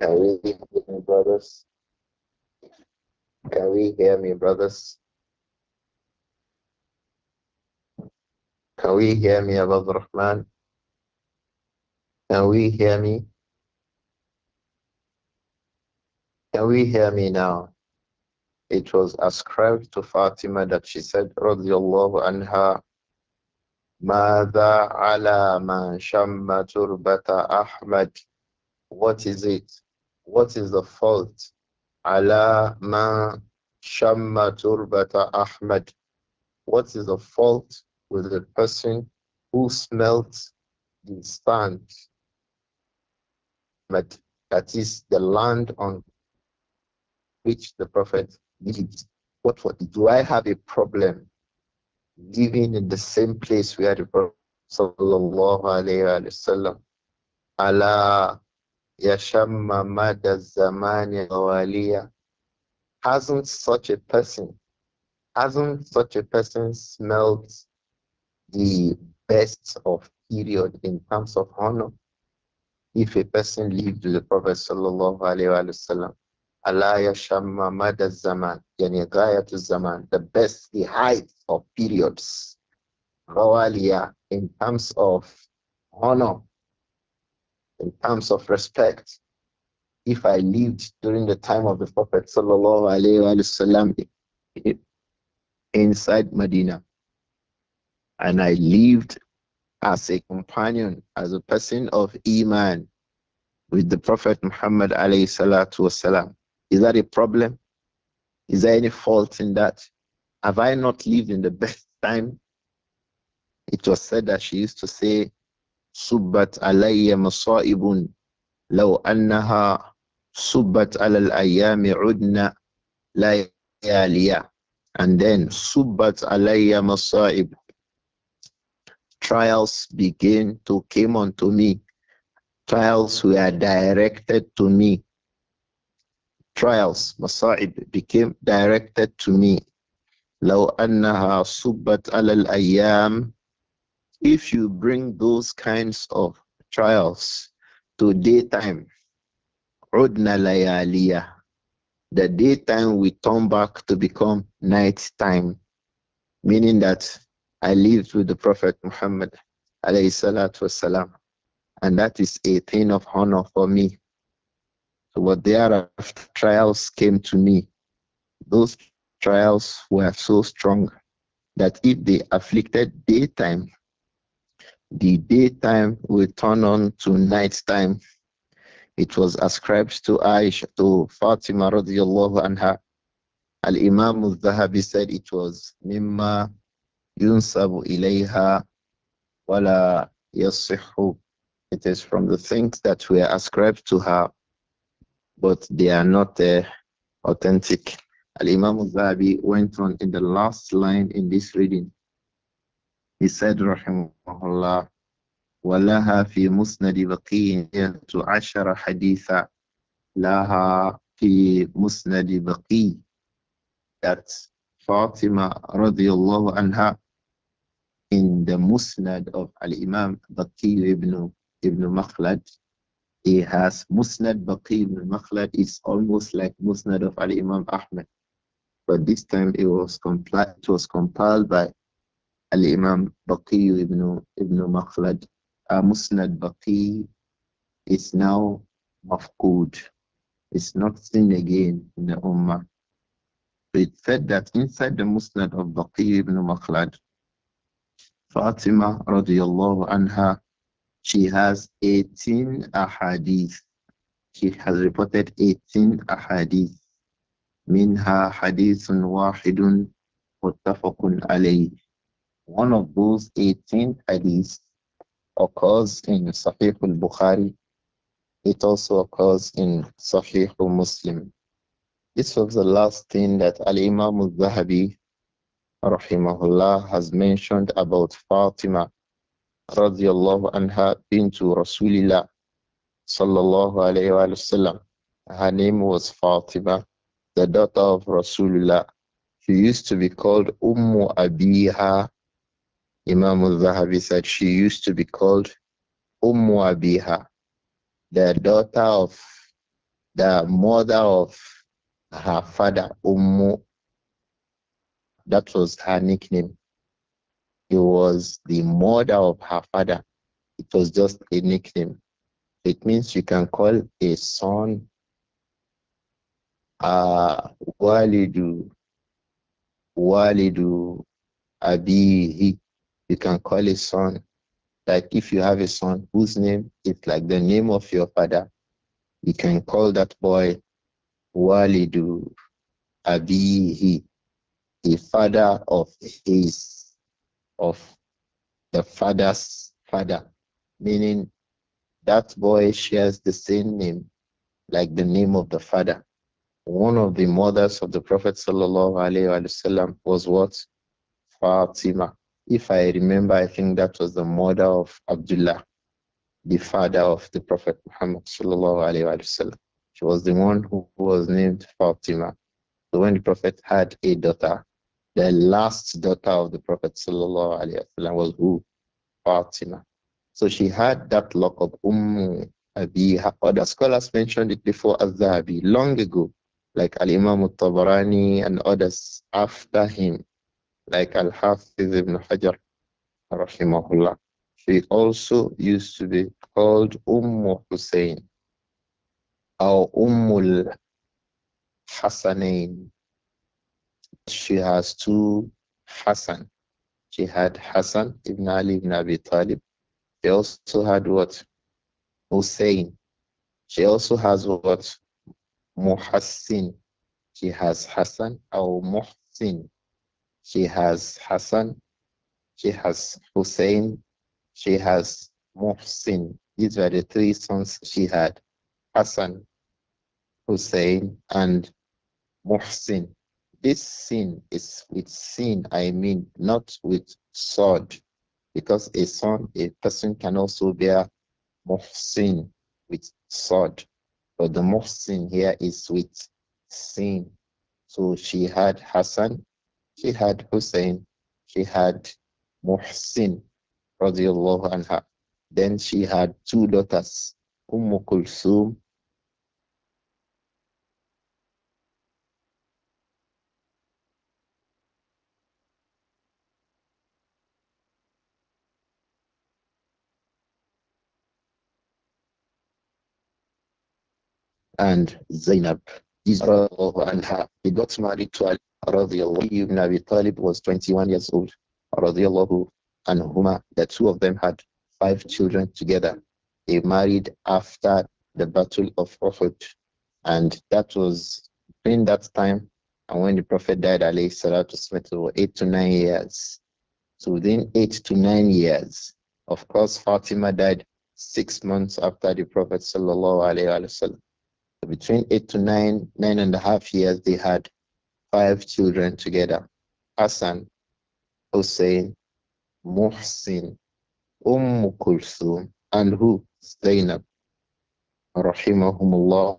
Can we hear me, brothers? Can we hear me, brothers? Can we hear me, Abu Rahman? Can we hear me? Can we hear me now? It was ascribed to Fatima that she said, Radiallahu anha, Mada ala man shamma turbata Ahmad. What is it? What is the fault? Ala man shamma turbata Ahmad. What is the fault with the person who smelt the sand, but that is the land on which the Prophet lived? What, what do I have a problem living in the same place where the Prophet sallallahu alayhi wa sallam ala yashamma mada zamani waliya? Hasn't such a person, hasn't such a person smelled the best of period in terms of honor? If a person lived with the Prophet sallallahu alayhi wa sallam, Allah yashamma mada zaman, yani ghayatu zaman, the best, the height of periods, rawaliya, in terms of honor, in terms of respect. If I lived during the time of the Prophet sallallahu alayhi wa sallam inside Medina, and I lived as a companion, as a person of Iman with the Prophet Muhammad alayhi salatu wasalam, is that a problem? Is there any fault in that? Have I not lived in the best time? It was said that she used to say, Subbat alayya masaibun law annaha subbat alal ayami udna layaliya. And then Subbat alayya masaib. Trials began to come unto me. Trials were directed to me. Trials, masaib, became directed to me. لو أنها صبت على الأيام. If you bring those kinds of trials to daytime, عدنا ليالية, the daytime will turn back to become night time, meaning that I lived with the Prophet Muhammad alayhi salatu wasalam, and that is a thing of honor for me. So what thereafter trials came to me, those trials were so strong that if they afflicted daytime, the daytime will turn on to nighttime. It was ascribed to Aisha, to Fatima radiallahu anha. Al-Imam al-Zahabi said it was mimma yunsabu ilayha wala yasihu. It is from the things that were ascribed to her, but they are not uh, authentic. Al-Imam al-Zahabi went on in the last line in this reading. He said, rahimahullah, وَلَهَا فِي مُسْنَدِ بَقِيٍّ عَشَرَ حَدِيثًا. لَهَا فِي مُسْنَدِ بَقِيٍّ. That Fatima radiallahu anha in the Musnad of Al-Imam Baqi ibn, ibn Makhlad. He has Musnad Baqi ibn Makhlad is almost like Musnad of Al-Imam Ahmad. But this time it was compiled, it was compiled by Al-Imam Baqi ibn, ibn Makhlad. Uh, Musnad Baqi is now mafqud. It's not seen again in the Ummah. It said that inside the Musnad of Baqi ibn Makhlad, Fatima radiallahu anha, she has eighteen ahadith. She has reported eighteen ahadith. Minha hadithun wahidun muttafaqun alayh. One of those eighteen hadiths occurs in Sahih al-Bukhari. It also occurs in Sahih al-Muslim. This was the last thing that Al-Imam al-Zahabi rahimahullah has mentioned about Fatima radiallahu anha bintu Rasulillah sallallahu alayhi wa sallam. Her name was Fatima, the daughter of Rasulullah. She used to be called Ummu Abiha. Imam al-Zahabi said she used to be called Ummu Abiha, the daughter of the mother of her father, Ummu, that was her nickname. It was the mother of her father. It was just a nickname. It means you can call a son uh, Walidu, Walidu Abihi. You can call a son, like if you have a son whose name is like the name of your father, you can call that boy Walidu Abihi, the father of his, of the father's father, meaning that boy shares the same name, like the name of the father. One of the mothers of the Prophet sallallahu alaihi wasallam was what? Fatima. If I remember, I think that was the mother of Abdullah, the father of the Prophet Muhammad sallallahu alaihi wasallam. She was the one who was named Fatima. So when the Prophet had a daughter, the last daughter of the Prophet sallallahu alaihi wasallam was who? Fatima. So she had that lock of Umm Abiha. Other scholars mentioned it before as Zahabi, long ago, like Al Imam al Tabarani and others after him, like Al Hafiz ibn Hajar, rahimahullah. She also used to be called Umm Hussein or Ummul Hassanain. She has two Hassan. She had Hassan ibn Ali ibn Abi Talib. She also had what? Hussein. She also has what? Muhassin. She has Hassan or Muhsin. She has Hassan. She has Hussein. She has Muhsin. These were the three sons she had: Hassan, Hussein, and Muhsin. This sin is with sin, I mean, not with sword, because a son, a person can also bear Muhsin with sword. But the Muhsin here is with sin. So she had Hassan, she had Hussein, she had Muhsin, radiallahu anha. Then she had two daughters, Umm Kulsum and Zainab. These radiallahu anha. They got married to Ali radiallahu. Ali ibn Abi Talib was twenty-one years old. Radiallahu anhuma. The two of them had five children together. They married after the Battle of Uhud. And that was during that time. And when the Prophet died, alayhi salatu wasalam, eight to nine years. So within eight to nine years, of course, Fatima died six months after the Prophet sallallahu alayhi wasallam. So between eight to nine, nine and a half years, they had five children together: Hassan, Hussein, Muhsin, Umm Kulthum, and who? Zainab, rahimahumullah,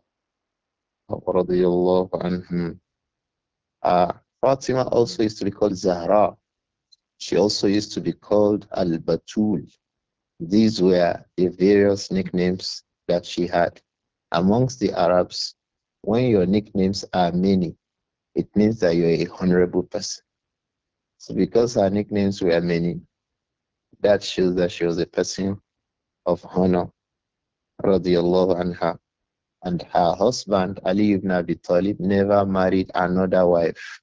radiyallahu anhum. Uh, Fatima also used to be called Zahra. She also used to be called Al-Batul. These were the various nicknames that she had. Amongst the Arabs, when your nicknames are many, it means that you're a honorable person. So because her nicknames were many, that shows that she was a person of honor, radiallahu anha. And her husband, Ali ibn Abi Talib, never married another wife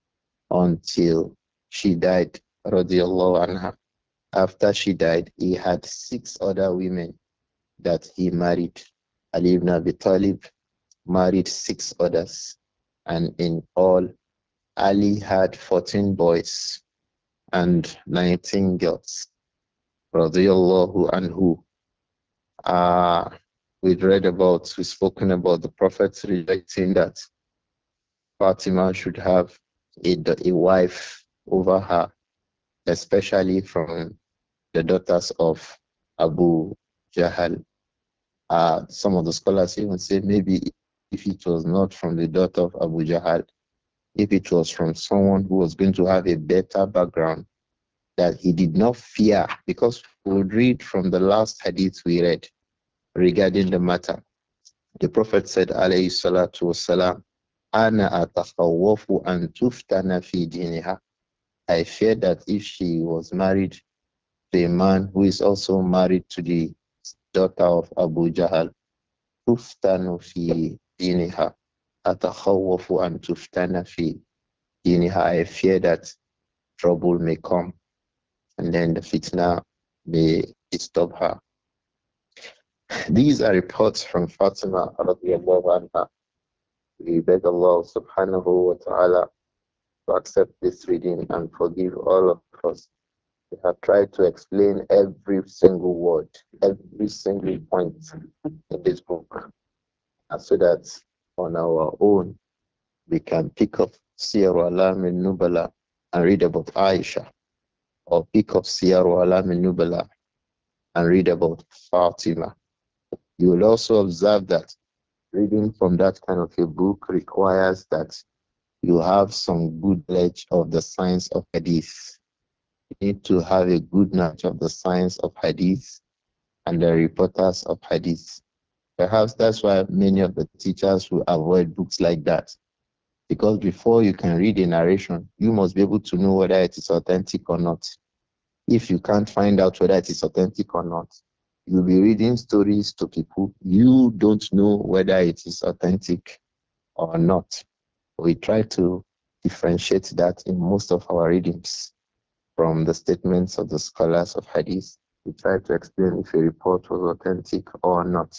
until she died, radiallahu anha. After she died, he had six other women that he married. Ali ibn Abi Talib married six others. And in all, Ali had fourteen boys and nineteen girls. Radiallahu anhu. Uh, we read about, we've spoken about the Prophet rejecting that Fatima should have a, a wife over her, especially from the daughters of Abu Jahal. Uh, some of the scholars even say maybe if it was not from the daughter of Abu Jahal, if it was from someone who was going to have a better background that he did not fear, because we would read from the last hadith we read regarding the matter The Prophet said, alayhi salatu wasalam, Ana atakhawwafu an tuftana fi diniha. I fear that if she was married to a man who is also married to the daughter of Abu Jahl, tuftanu fi diniha. Atakhawwafu an tuftana fi diniha. I fear that trouble may come and then the fitna may disturb her. These are reports from Fatima radiallahu anha. We beg Allah subhanahu wa ta'ala to accept this reading and forgive all of us. We have tried to explain every single word, every single point in this book, and so that on our own we can pick up Siyar Alam al Nubala and read about Aisha, or pick up Siyar Alam al Nubala and read about Fatima. You will also observe that reading from that kind of a book requires that you have some good knowledge of the science of hadith. You need to have a good knowledge of the science of hadith and the reporters of hadith. Perhaps that's why many of the teachers will avoid books like that. Because before you can read a narration, you must be able to know whether it is authentic or not. If you can't find out whether it is authentic or not, you'll be reading stories to people. You don't know whether it is authentic or not. We try to differentiate that in most of our readings from the statements of the scholars of hadith. We try to explain if a report was authentic or not.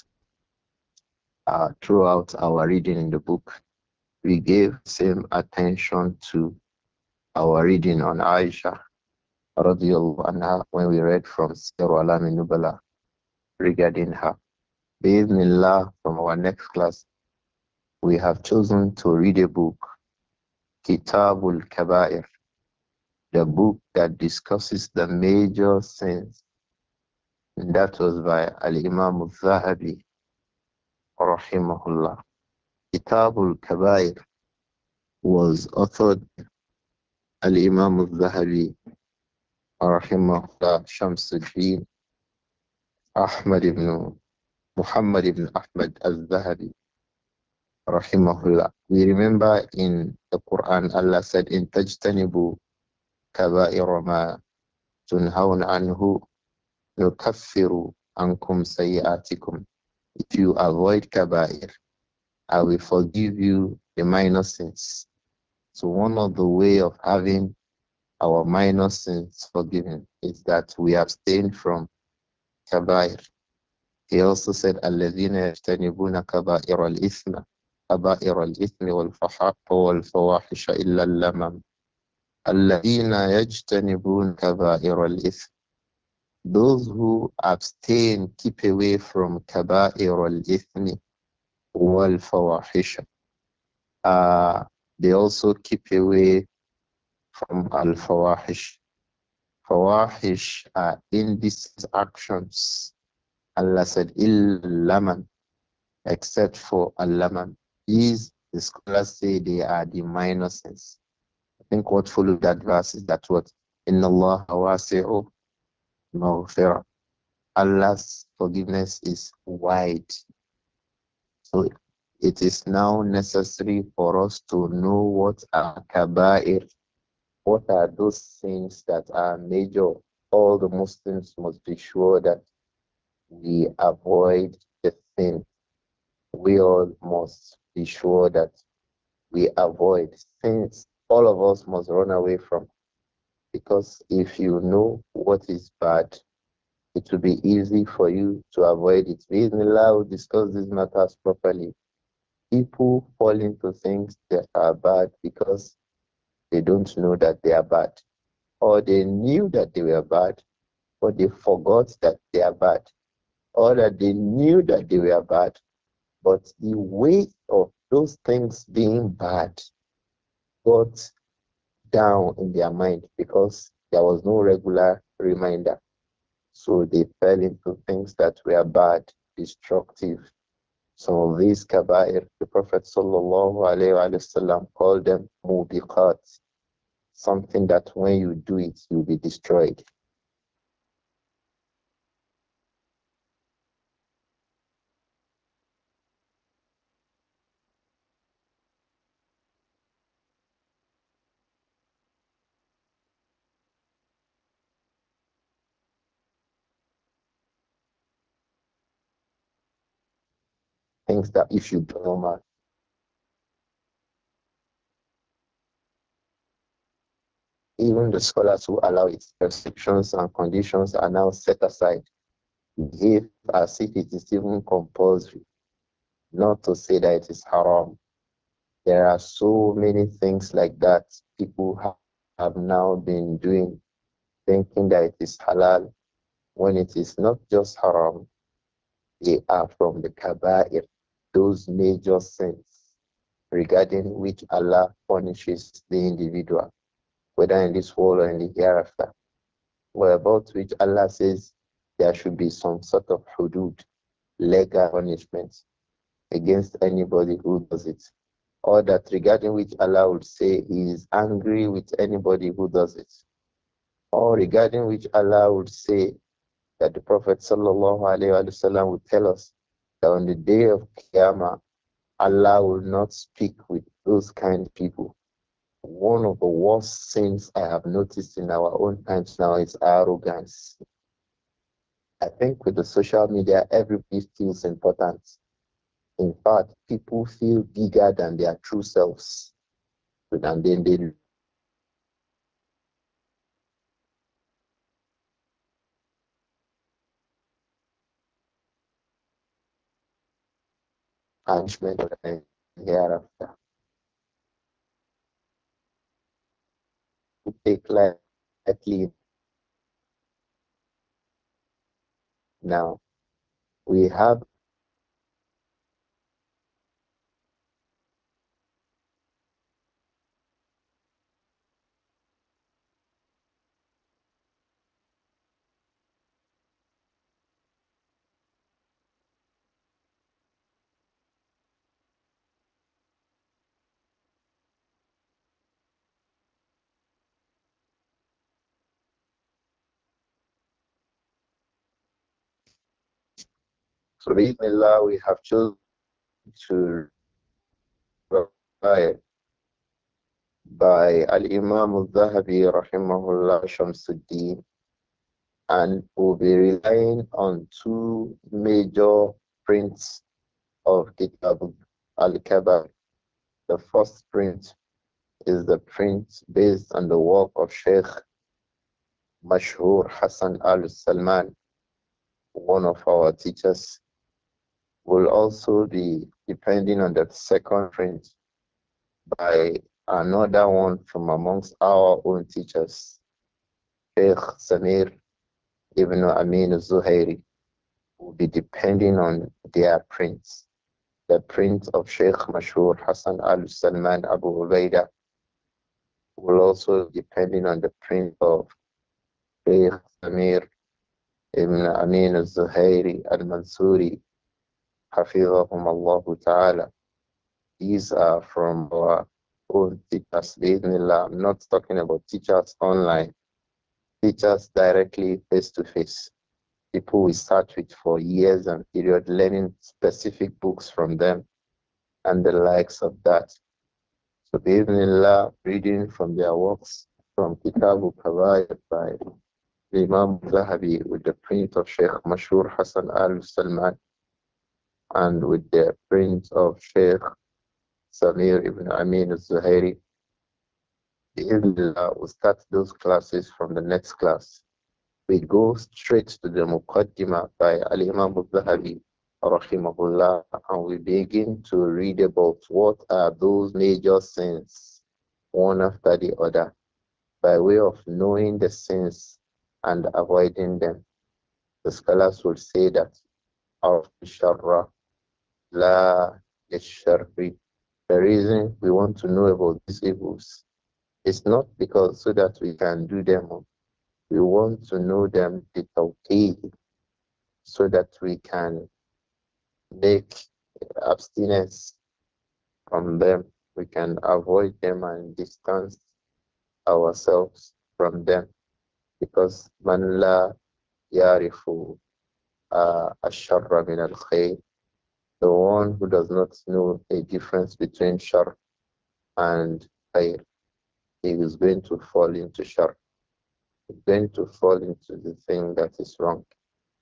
Uh, throughout our reading in the book, we gave same attention to our reading on Aisha radiallahu anha when we read from Sirah Alam Nubala regarding her. Bismillah, from our next class, we have chosen to read a book, Kitabul Kabair, the book that discusses the major sins. And that was by Al Imam al Zahabi, rahimahullah. Kitabul Kabair was authored Al Imam al Zahabi, rahimahullah, Shamsuddin Ahmad ibn Muhammad ibn Ahmad al Zahabi, rahimahullah. We remember in the Quran, Allah said, In tajtanibu kabair ma tunhawn anhu nukaffiru ankum sayyatikum. If you avoid kabair, I will forgive you the minor sins. So one of the way of having our minor sins forgiven is that we abstain from kabair. He also said, الَّذِينَ يَجْتَنِبُونَ كَبَائِرَ الْإِثْمِ كَبَائِرَ الْإِثْمِ وَالْفَوَاحِشَ إِلَّا اللَّمَمِ الَّذِينَ يَجْتَنِبُونَ كَبَائِرَ الْإِثْمِ. Those who abstain, keep away from كَبَائِرَ الْإِثْمِ وَالْفَوَاحِشَ. Uh, they also keep away from al-fawahish. Fawahish are indecent actions. Allah said, ill-laman, except for al-laman. These, the scholars say, they are the minor sins. I think what followed that verse is that what? Inna Allah wasi'u maghfirah. Allah's forgiveness is wide. So it is now necessary for us to know what are kaba'ir. What are those things that are major? All the Muslims must be sure that we avoid the sin. We all must be sure that we avoid sins. All of us must run away from. Because if you know what is bad, it will be easy for you to avoid it. Bismillah, we'll discuss these matters properly. People fall into things that are bad because they don't know that they are bad, or they knew that they were bad, but they forgot that they are bad, or that they knew that they were bad, but the weight of those things being bad got down in their mind because there was no regular reminder. So they fell into things that were bad, destructive. Some of these kaba'ir, the Prophet sallallahu alaihi wasallam called them mubiqat, something that when you do it, you'll be destroyed. things that if you do normal, even the scholars who allow it, restrictions and conditions are now set aside. Behave as if it is even compulsory, not to say that it is haram. There are so many things like that people ha- have now been doing, thinking that it is halal when it is not just haram, they are from the kaba'ir, those major sins regarding which Allah punishes the individual, whether in this world or in the hereafter, or about which Allah says there should be some sort of hudud, legal punishment against anybody who does it, or that regarding which Allah would say He is angry with anybody who does it, or regarding which Allah would say that the Prophet sallallahu alaihi wasallam would tell us that on the day of Qiyamah, Allah will not speak with those kind of people. One of the worst sins I have noticed in our own times now is arrogance. I think with the social media, everybody feels important. In fact, people feel bigger than their true selves. And then they punishment and hereafter. To take lightly now. We have. So, bismillah, we have chosen to by, by Al Imam al Zahabi, Rahimahullah Shamsuddin, and we'll be relying on two major prints of Kitab al Kabar. The first print is the print based on the work of Sheikh Mashhur Hassan al Salman, one of our teachers. Will also be depending on the second print by another one from amongst our own teachers, Sheikh Samir ibn Amin al-Zuhairi, will be depending on their prints. The print of Sheikh Mashhur Hassan al-Salman Abu Ubaidah will also depending on the print of Sheikh Samir ibn Amin al-Zuhairi al-Mansuri, Hafizahum Allah Ta'ala. These are from our own teachers. Bismillah. I'm not talking about teachers online, teachers directly face to face. People we sat with for years and period, learning specific books from them and the likes of that. So, Bismillah, reading from their works from Kitabu Kawaii by Imam Zahabi with the print of Sheikh Mashur Hassan Al Salman and with the print of Sheikh Samir ibn Amin al Zuhairi. Bismillah, we'll start those classes from the next class. We go straight to the Muqaddimah by Al Imam al Zahabi, rahimahullah, and we begin to read about what are those major sins, one after the other, by way of knowing the sins and avoiding them. The scholars will say that our sharra la sharri. The reason we want to know about these evils is not because so that we can do them. We want to know them the so that we can make abstinence from them. We can avoid them and distance ourselves from them because man la yarifu uh, asharra min al khayr, the one who does not know a difference between shar and khayr, he is going to fall into shar, he's going to fall into the thing that is wrong.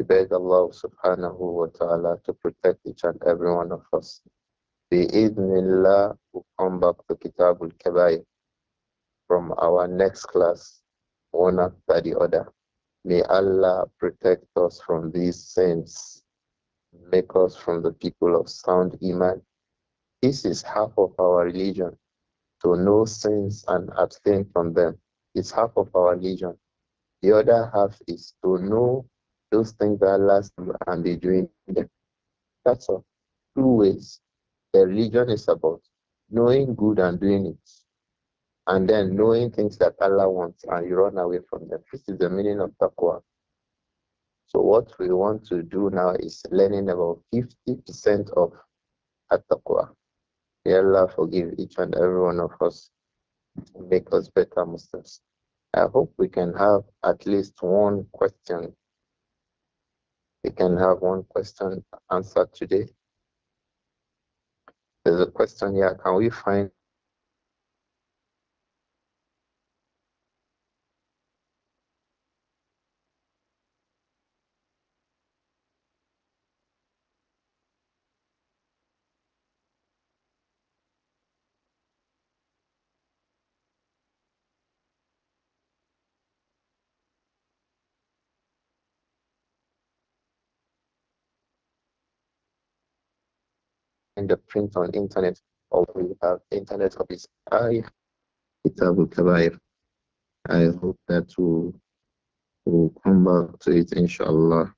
We beg Allah subhanahu wa ta'ala to protect each and every one of us. Bi-idhnillah, we'll come back to Kitabul Kabair from our next class, one after the other. May Allah protect us from these sins, make us from the people of sound iman. This is half of our religion, to know sins and abstain from them. It's half of our religion. The other half is to know those things that Allah says and be doing them. That's all. Two ways. The religion is about knowing good and doing it, and then knowing things that Allah wants and you run away from them. This is the meaning of taqwa. So what we want to do now is learning about fifty percent of at-taqwa. May Allah forgive each and every one of us and make us better Muslims. I hope we can have at least one question. We can have one question answered today. There's a question here. Can we find the print on internet, or we have internet copies? I Kitab al-Kabair. I hope that we'll, we'll come back to it, inshallah,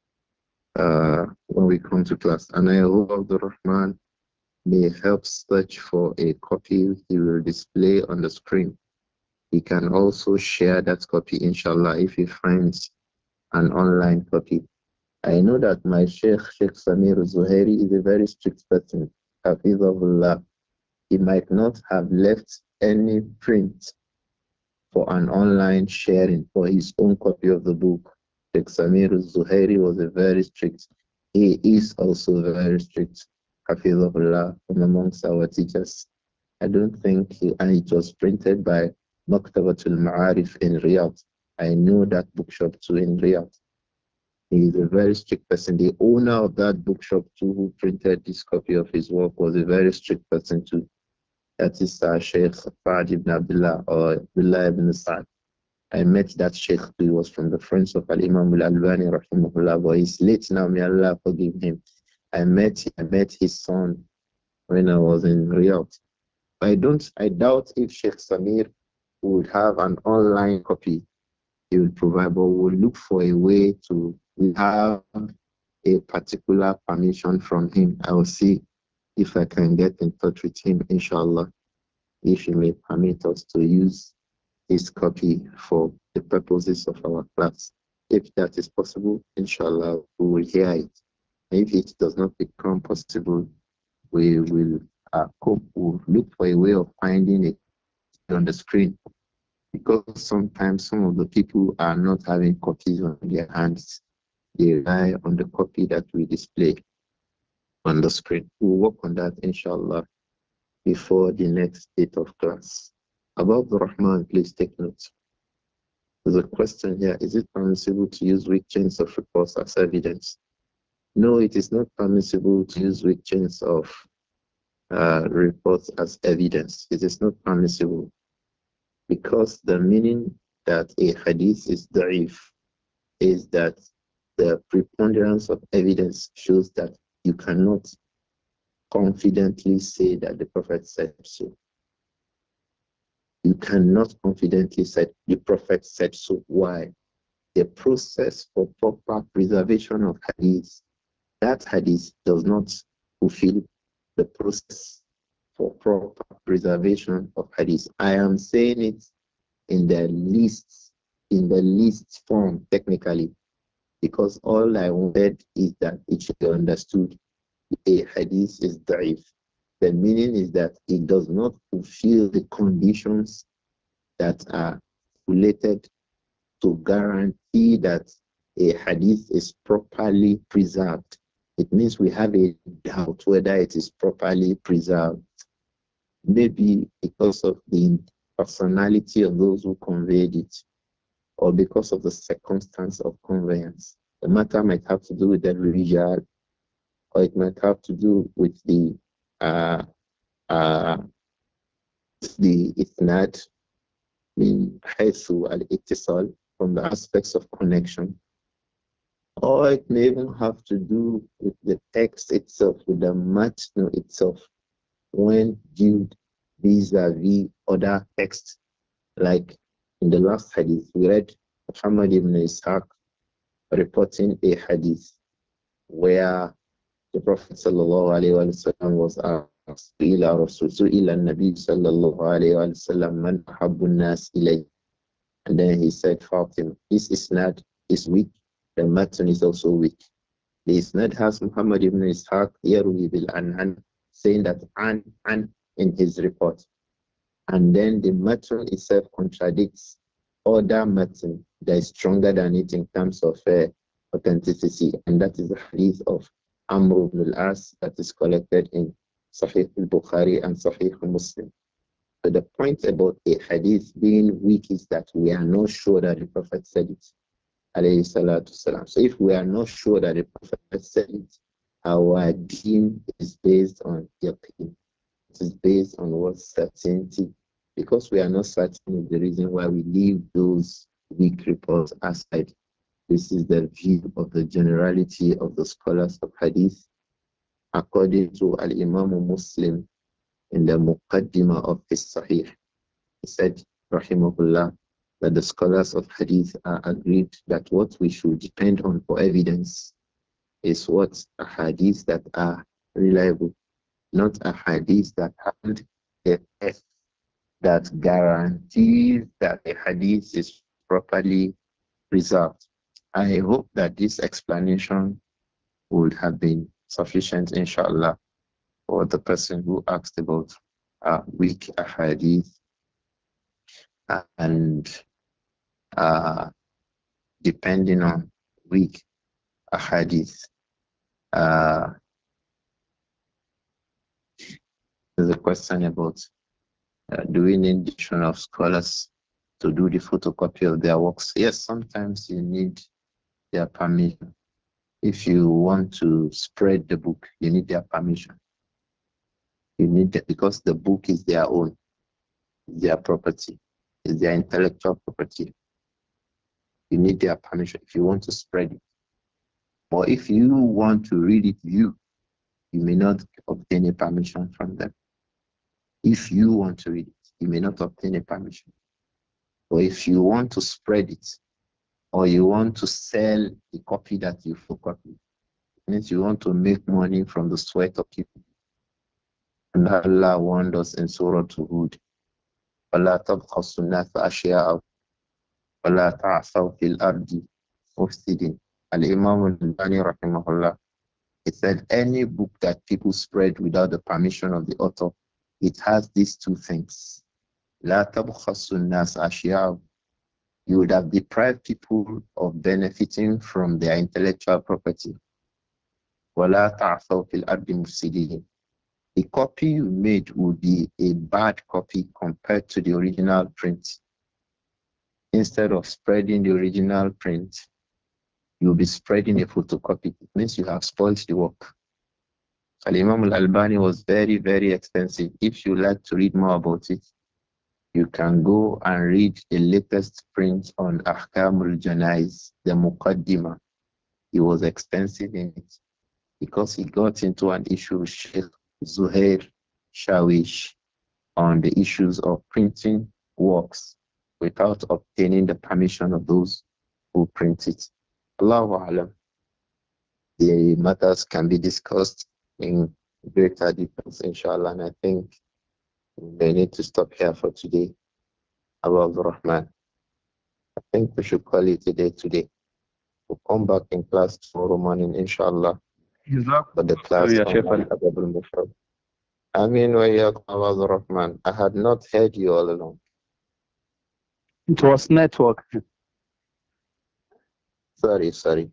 uh, when we come to class. And I hope Abdul Rahman may help search for a copy he will display on the screen. He can also share that copy, inshallah, if he finds an online copy. I know that my Sheikh, Sheikh Samir Zuhairi, is a very strict person. Hafizahullah. He might not have left any print for an online sharing for his own copy of the book. Sheikh Samir Zuhairi was a very strict. He is also very strict. Hafizahullah, from amongst our teachers. I don't think he, and it was printed by Maktabatul Ma'arif in Riyadh. I know that bookshop too in Riyadh. He is a very strict person. The owner of that bookshop too, who printed this copy of his work, was a very strict person too. That is uh, Sheikh Fad ibn Abdullah or Abdullah ibn Sa'd. I met that Sheikh too. He was from the friends of Al Imam Al Albani, rahimahullah, but he's late now. May Allah forgive him. I met I met his son when I was in Riyadh. I don't I doubt if Sheikh Samir would have an online copy he will provide, but we'll look for a way to have a particular permission from him. I will see if I can get in touch with him, inshallah, if he may permit us to use his copy for the purposes of our class. If that is possible, inshallah, we will hear it. If it does not become possible, we will uh, cope, we'll look for a way of finding it on the screen, because sometimes some of the people are not having copies on their hands. They rely on the copy that we display on the screen. We'll work on that, inshallah, before the next date of class. About the Rahman, please take note. There's a question here. Is it permissible to use weak chains of reports as evidence? No, it is not permissible to use weak chains of uh, reports as evidence. It is not permissible, because the meaning that a hadith is da'if is that the preponderance of evidence shows that you cannot confidently say that the Prophet said so. You cannot confidently say the Prophet said so. Why? The process for proper preservation of hadith, that hadith does not fulfill the process for proper preservation of hadith. I am saying it in the least, in the least form technically, because all I wanted is that it should be understood. A hadith is da'if. The meaning is that it does not fulfill the conditions that are related to guarantee that a hadith is properly preserved. It means we have a doubt whether it is properly preserved. Maybe because of the personality of those who conveyed it, or because of the circumstance of conveyance. The matter might have to do with the rijal, or it might have to do with the uh, uh, the isnad min haythu al-ittisal, from the aspects of connection, or it may even have to do with the text itself, with the matn itself, when viewed vis-a-vis other texts. Like in the last hadith, we read Muhammad ibn Ishaq reporting a hadith where the Prophet sallallahu alaihi wasallam was asked, "Ila Rasul, ila Nabi sallallahu alaihi wasallam, man ahabbu nas ilay?" And then he said, "Fatima." This isnad is weak. The matn is also weak. The isnad has Muhammad ibn Ishaq yarwi bil an'an, saying that an an in his report, and then the matn itself contradicts other matn that is stronger than it in terms of uh, authenticity, and that is the hadith of Amr ibn al-As that is collected in Sahih al-Bukhari and Sahih Muslim. So the point about a hadith being weak is that we are not sure that the Prophet said it. Alayhi salatu salam. So if we are not sure that the Prophet said it, our deen is based on yaqeen. It is based on what certainty. Because we are not certain is the reason why we leave those weak reports aside. This is the view of the generality of the scholars of hadith, according to Al Imam Muslim in the Muqaddimah of his Sahih. He said, Rahimahullah, that the scholars of hadith are agreed that what we should depend on for evidence is what a hadith that are reliable, not a hadith that have a test that guarantees that a hadith is properly preserved. I hope that this explanation would have been sufficient, inshallah, for the person who asked about uh, weak hadith and uh, depending on weak hadith. Uh, there's a question about uh, do we need addition of scholars to do the photocopy of their works? Yes, sometimes you need their permission. If you want to spread the book, you need their permission. You need that because the book is their own, their property, is their intellectual property. You need their permission if you want to spread it. Or if you want to read it, you you may not obtain a permission from them. If you want to read it, you may not obtain a permission. Or if you want to spread it, or you want to sell the copy that you photocopy, it means you want to make money from the sweat of people. And Allah warned us in Surah Hud, وَلَا تَبْخَصُوا النَّاسَ أَشْيَاءَهُمْ وَلَا تَعْثَوْا فِي الْأَرْضِ مُفْسِدِينَ. Al-Imam al-Bani rahimahullah, he said any book that people spread without the permission of the author, it has these two things. لَا تَبْخَصُوا النَّاسَ أَشْيَاءَهُمْ. You would have deprived people of benefiting from their intellectual property. وَلَا تَعْثَوْا فِي الْأَرْضِ مُفْسِدِينَ. The copy you made would be a bad copy compared to the original print. Instead of spreading the original print, you'll be spreading a photocopy. It means you have spoiled the work. Al-Imam al-Albani was very, very expensive. If you like to read more about it, you can go and read the latest print on Ahkam al-Janaiz, the Muqaddimah. He was expensive in it because he got into an issue with Sheikh Zuhair Shawish on the issues of printing works without obtaining the permission of those who print it. Allahu Alam. The matters can be discussed in greater details, inshallah, and I think we need to stop here for today. Abu Abdul Rahman. I think we should call it a day today. We'll come back in class tomorrow morning, inshallah, for the class on Al-Adab al-Mufrad. I mean, Abu Rahman, I had not heard you all along. It was network. Sorry, sorry.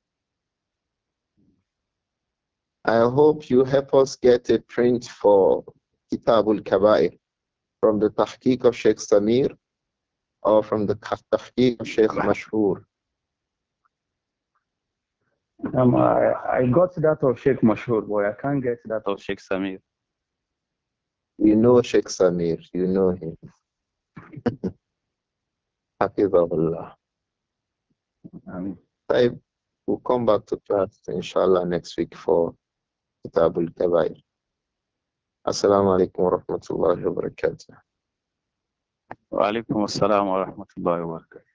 I hope you help us get a print for Kitab al-Kabair from the Tahqiq of Sheikh Samir or from the Tahqiq of Sheikh Mashhur. Um, I, I got that of Sheikh Mashur, but I can't get that of Sheikh Samir. You know Sheikh Samir, you know him. Hafizahullah. Um, I will come back to class, inshallah, next week for Kitabul Kabair. Assalamu alaikum wa rahmatullahi wa barakatuh. wa alaikum assalam wa rahmatullahi wa barakatuh.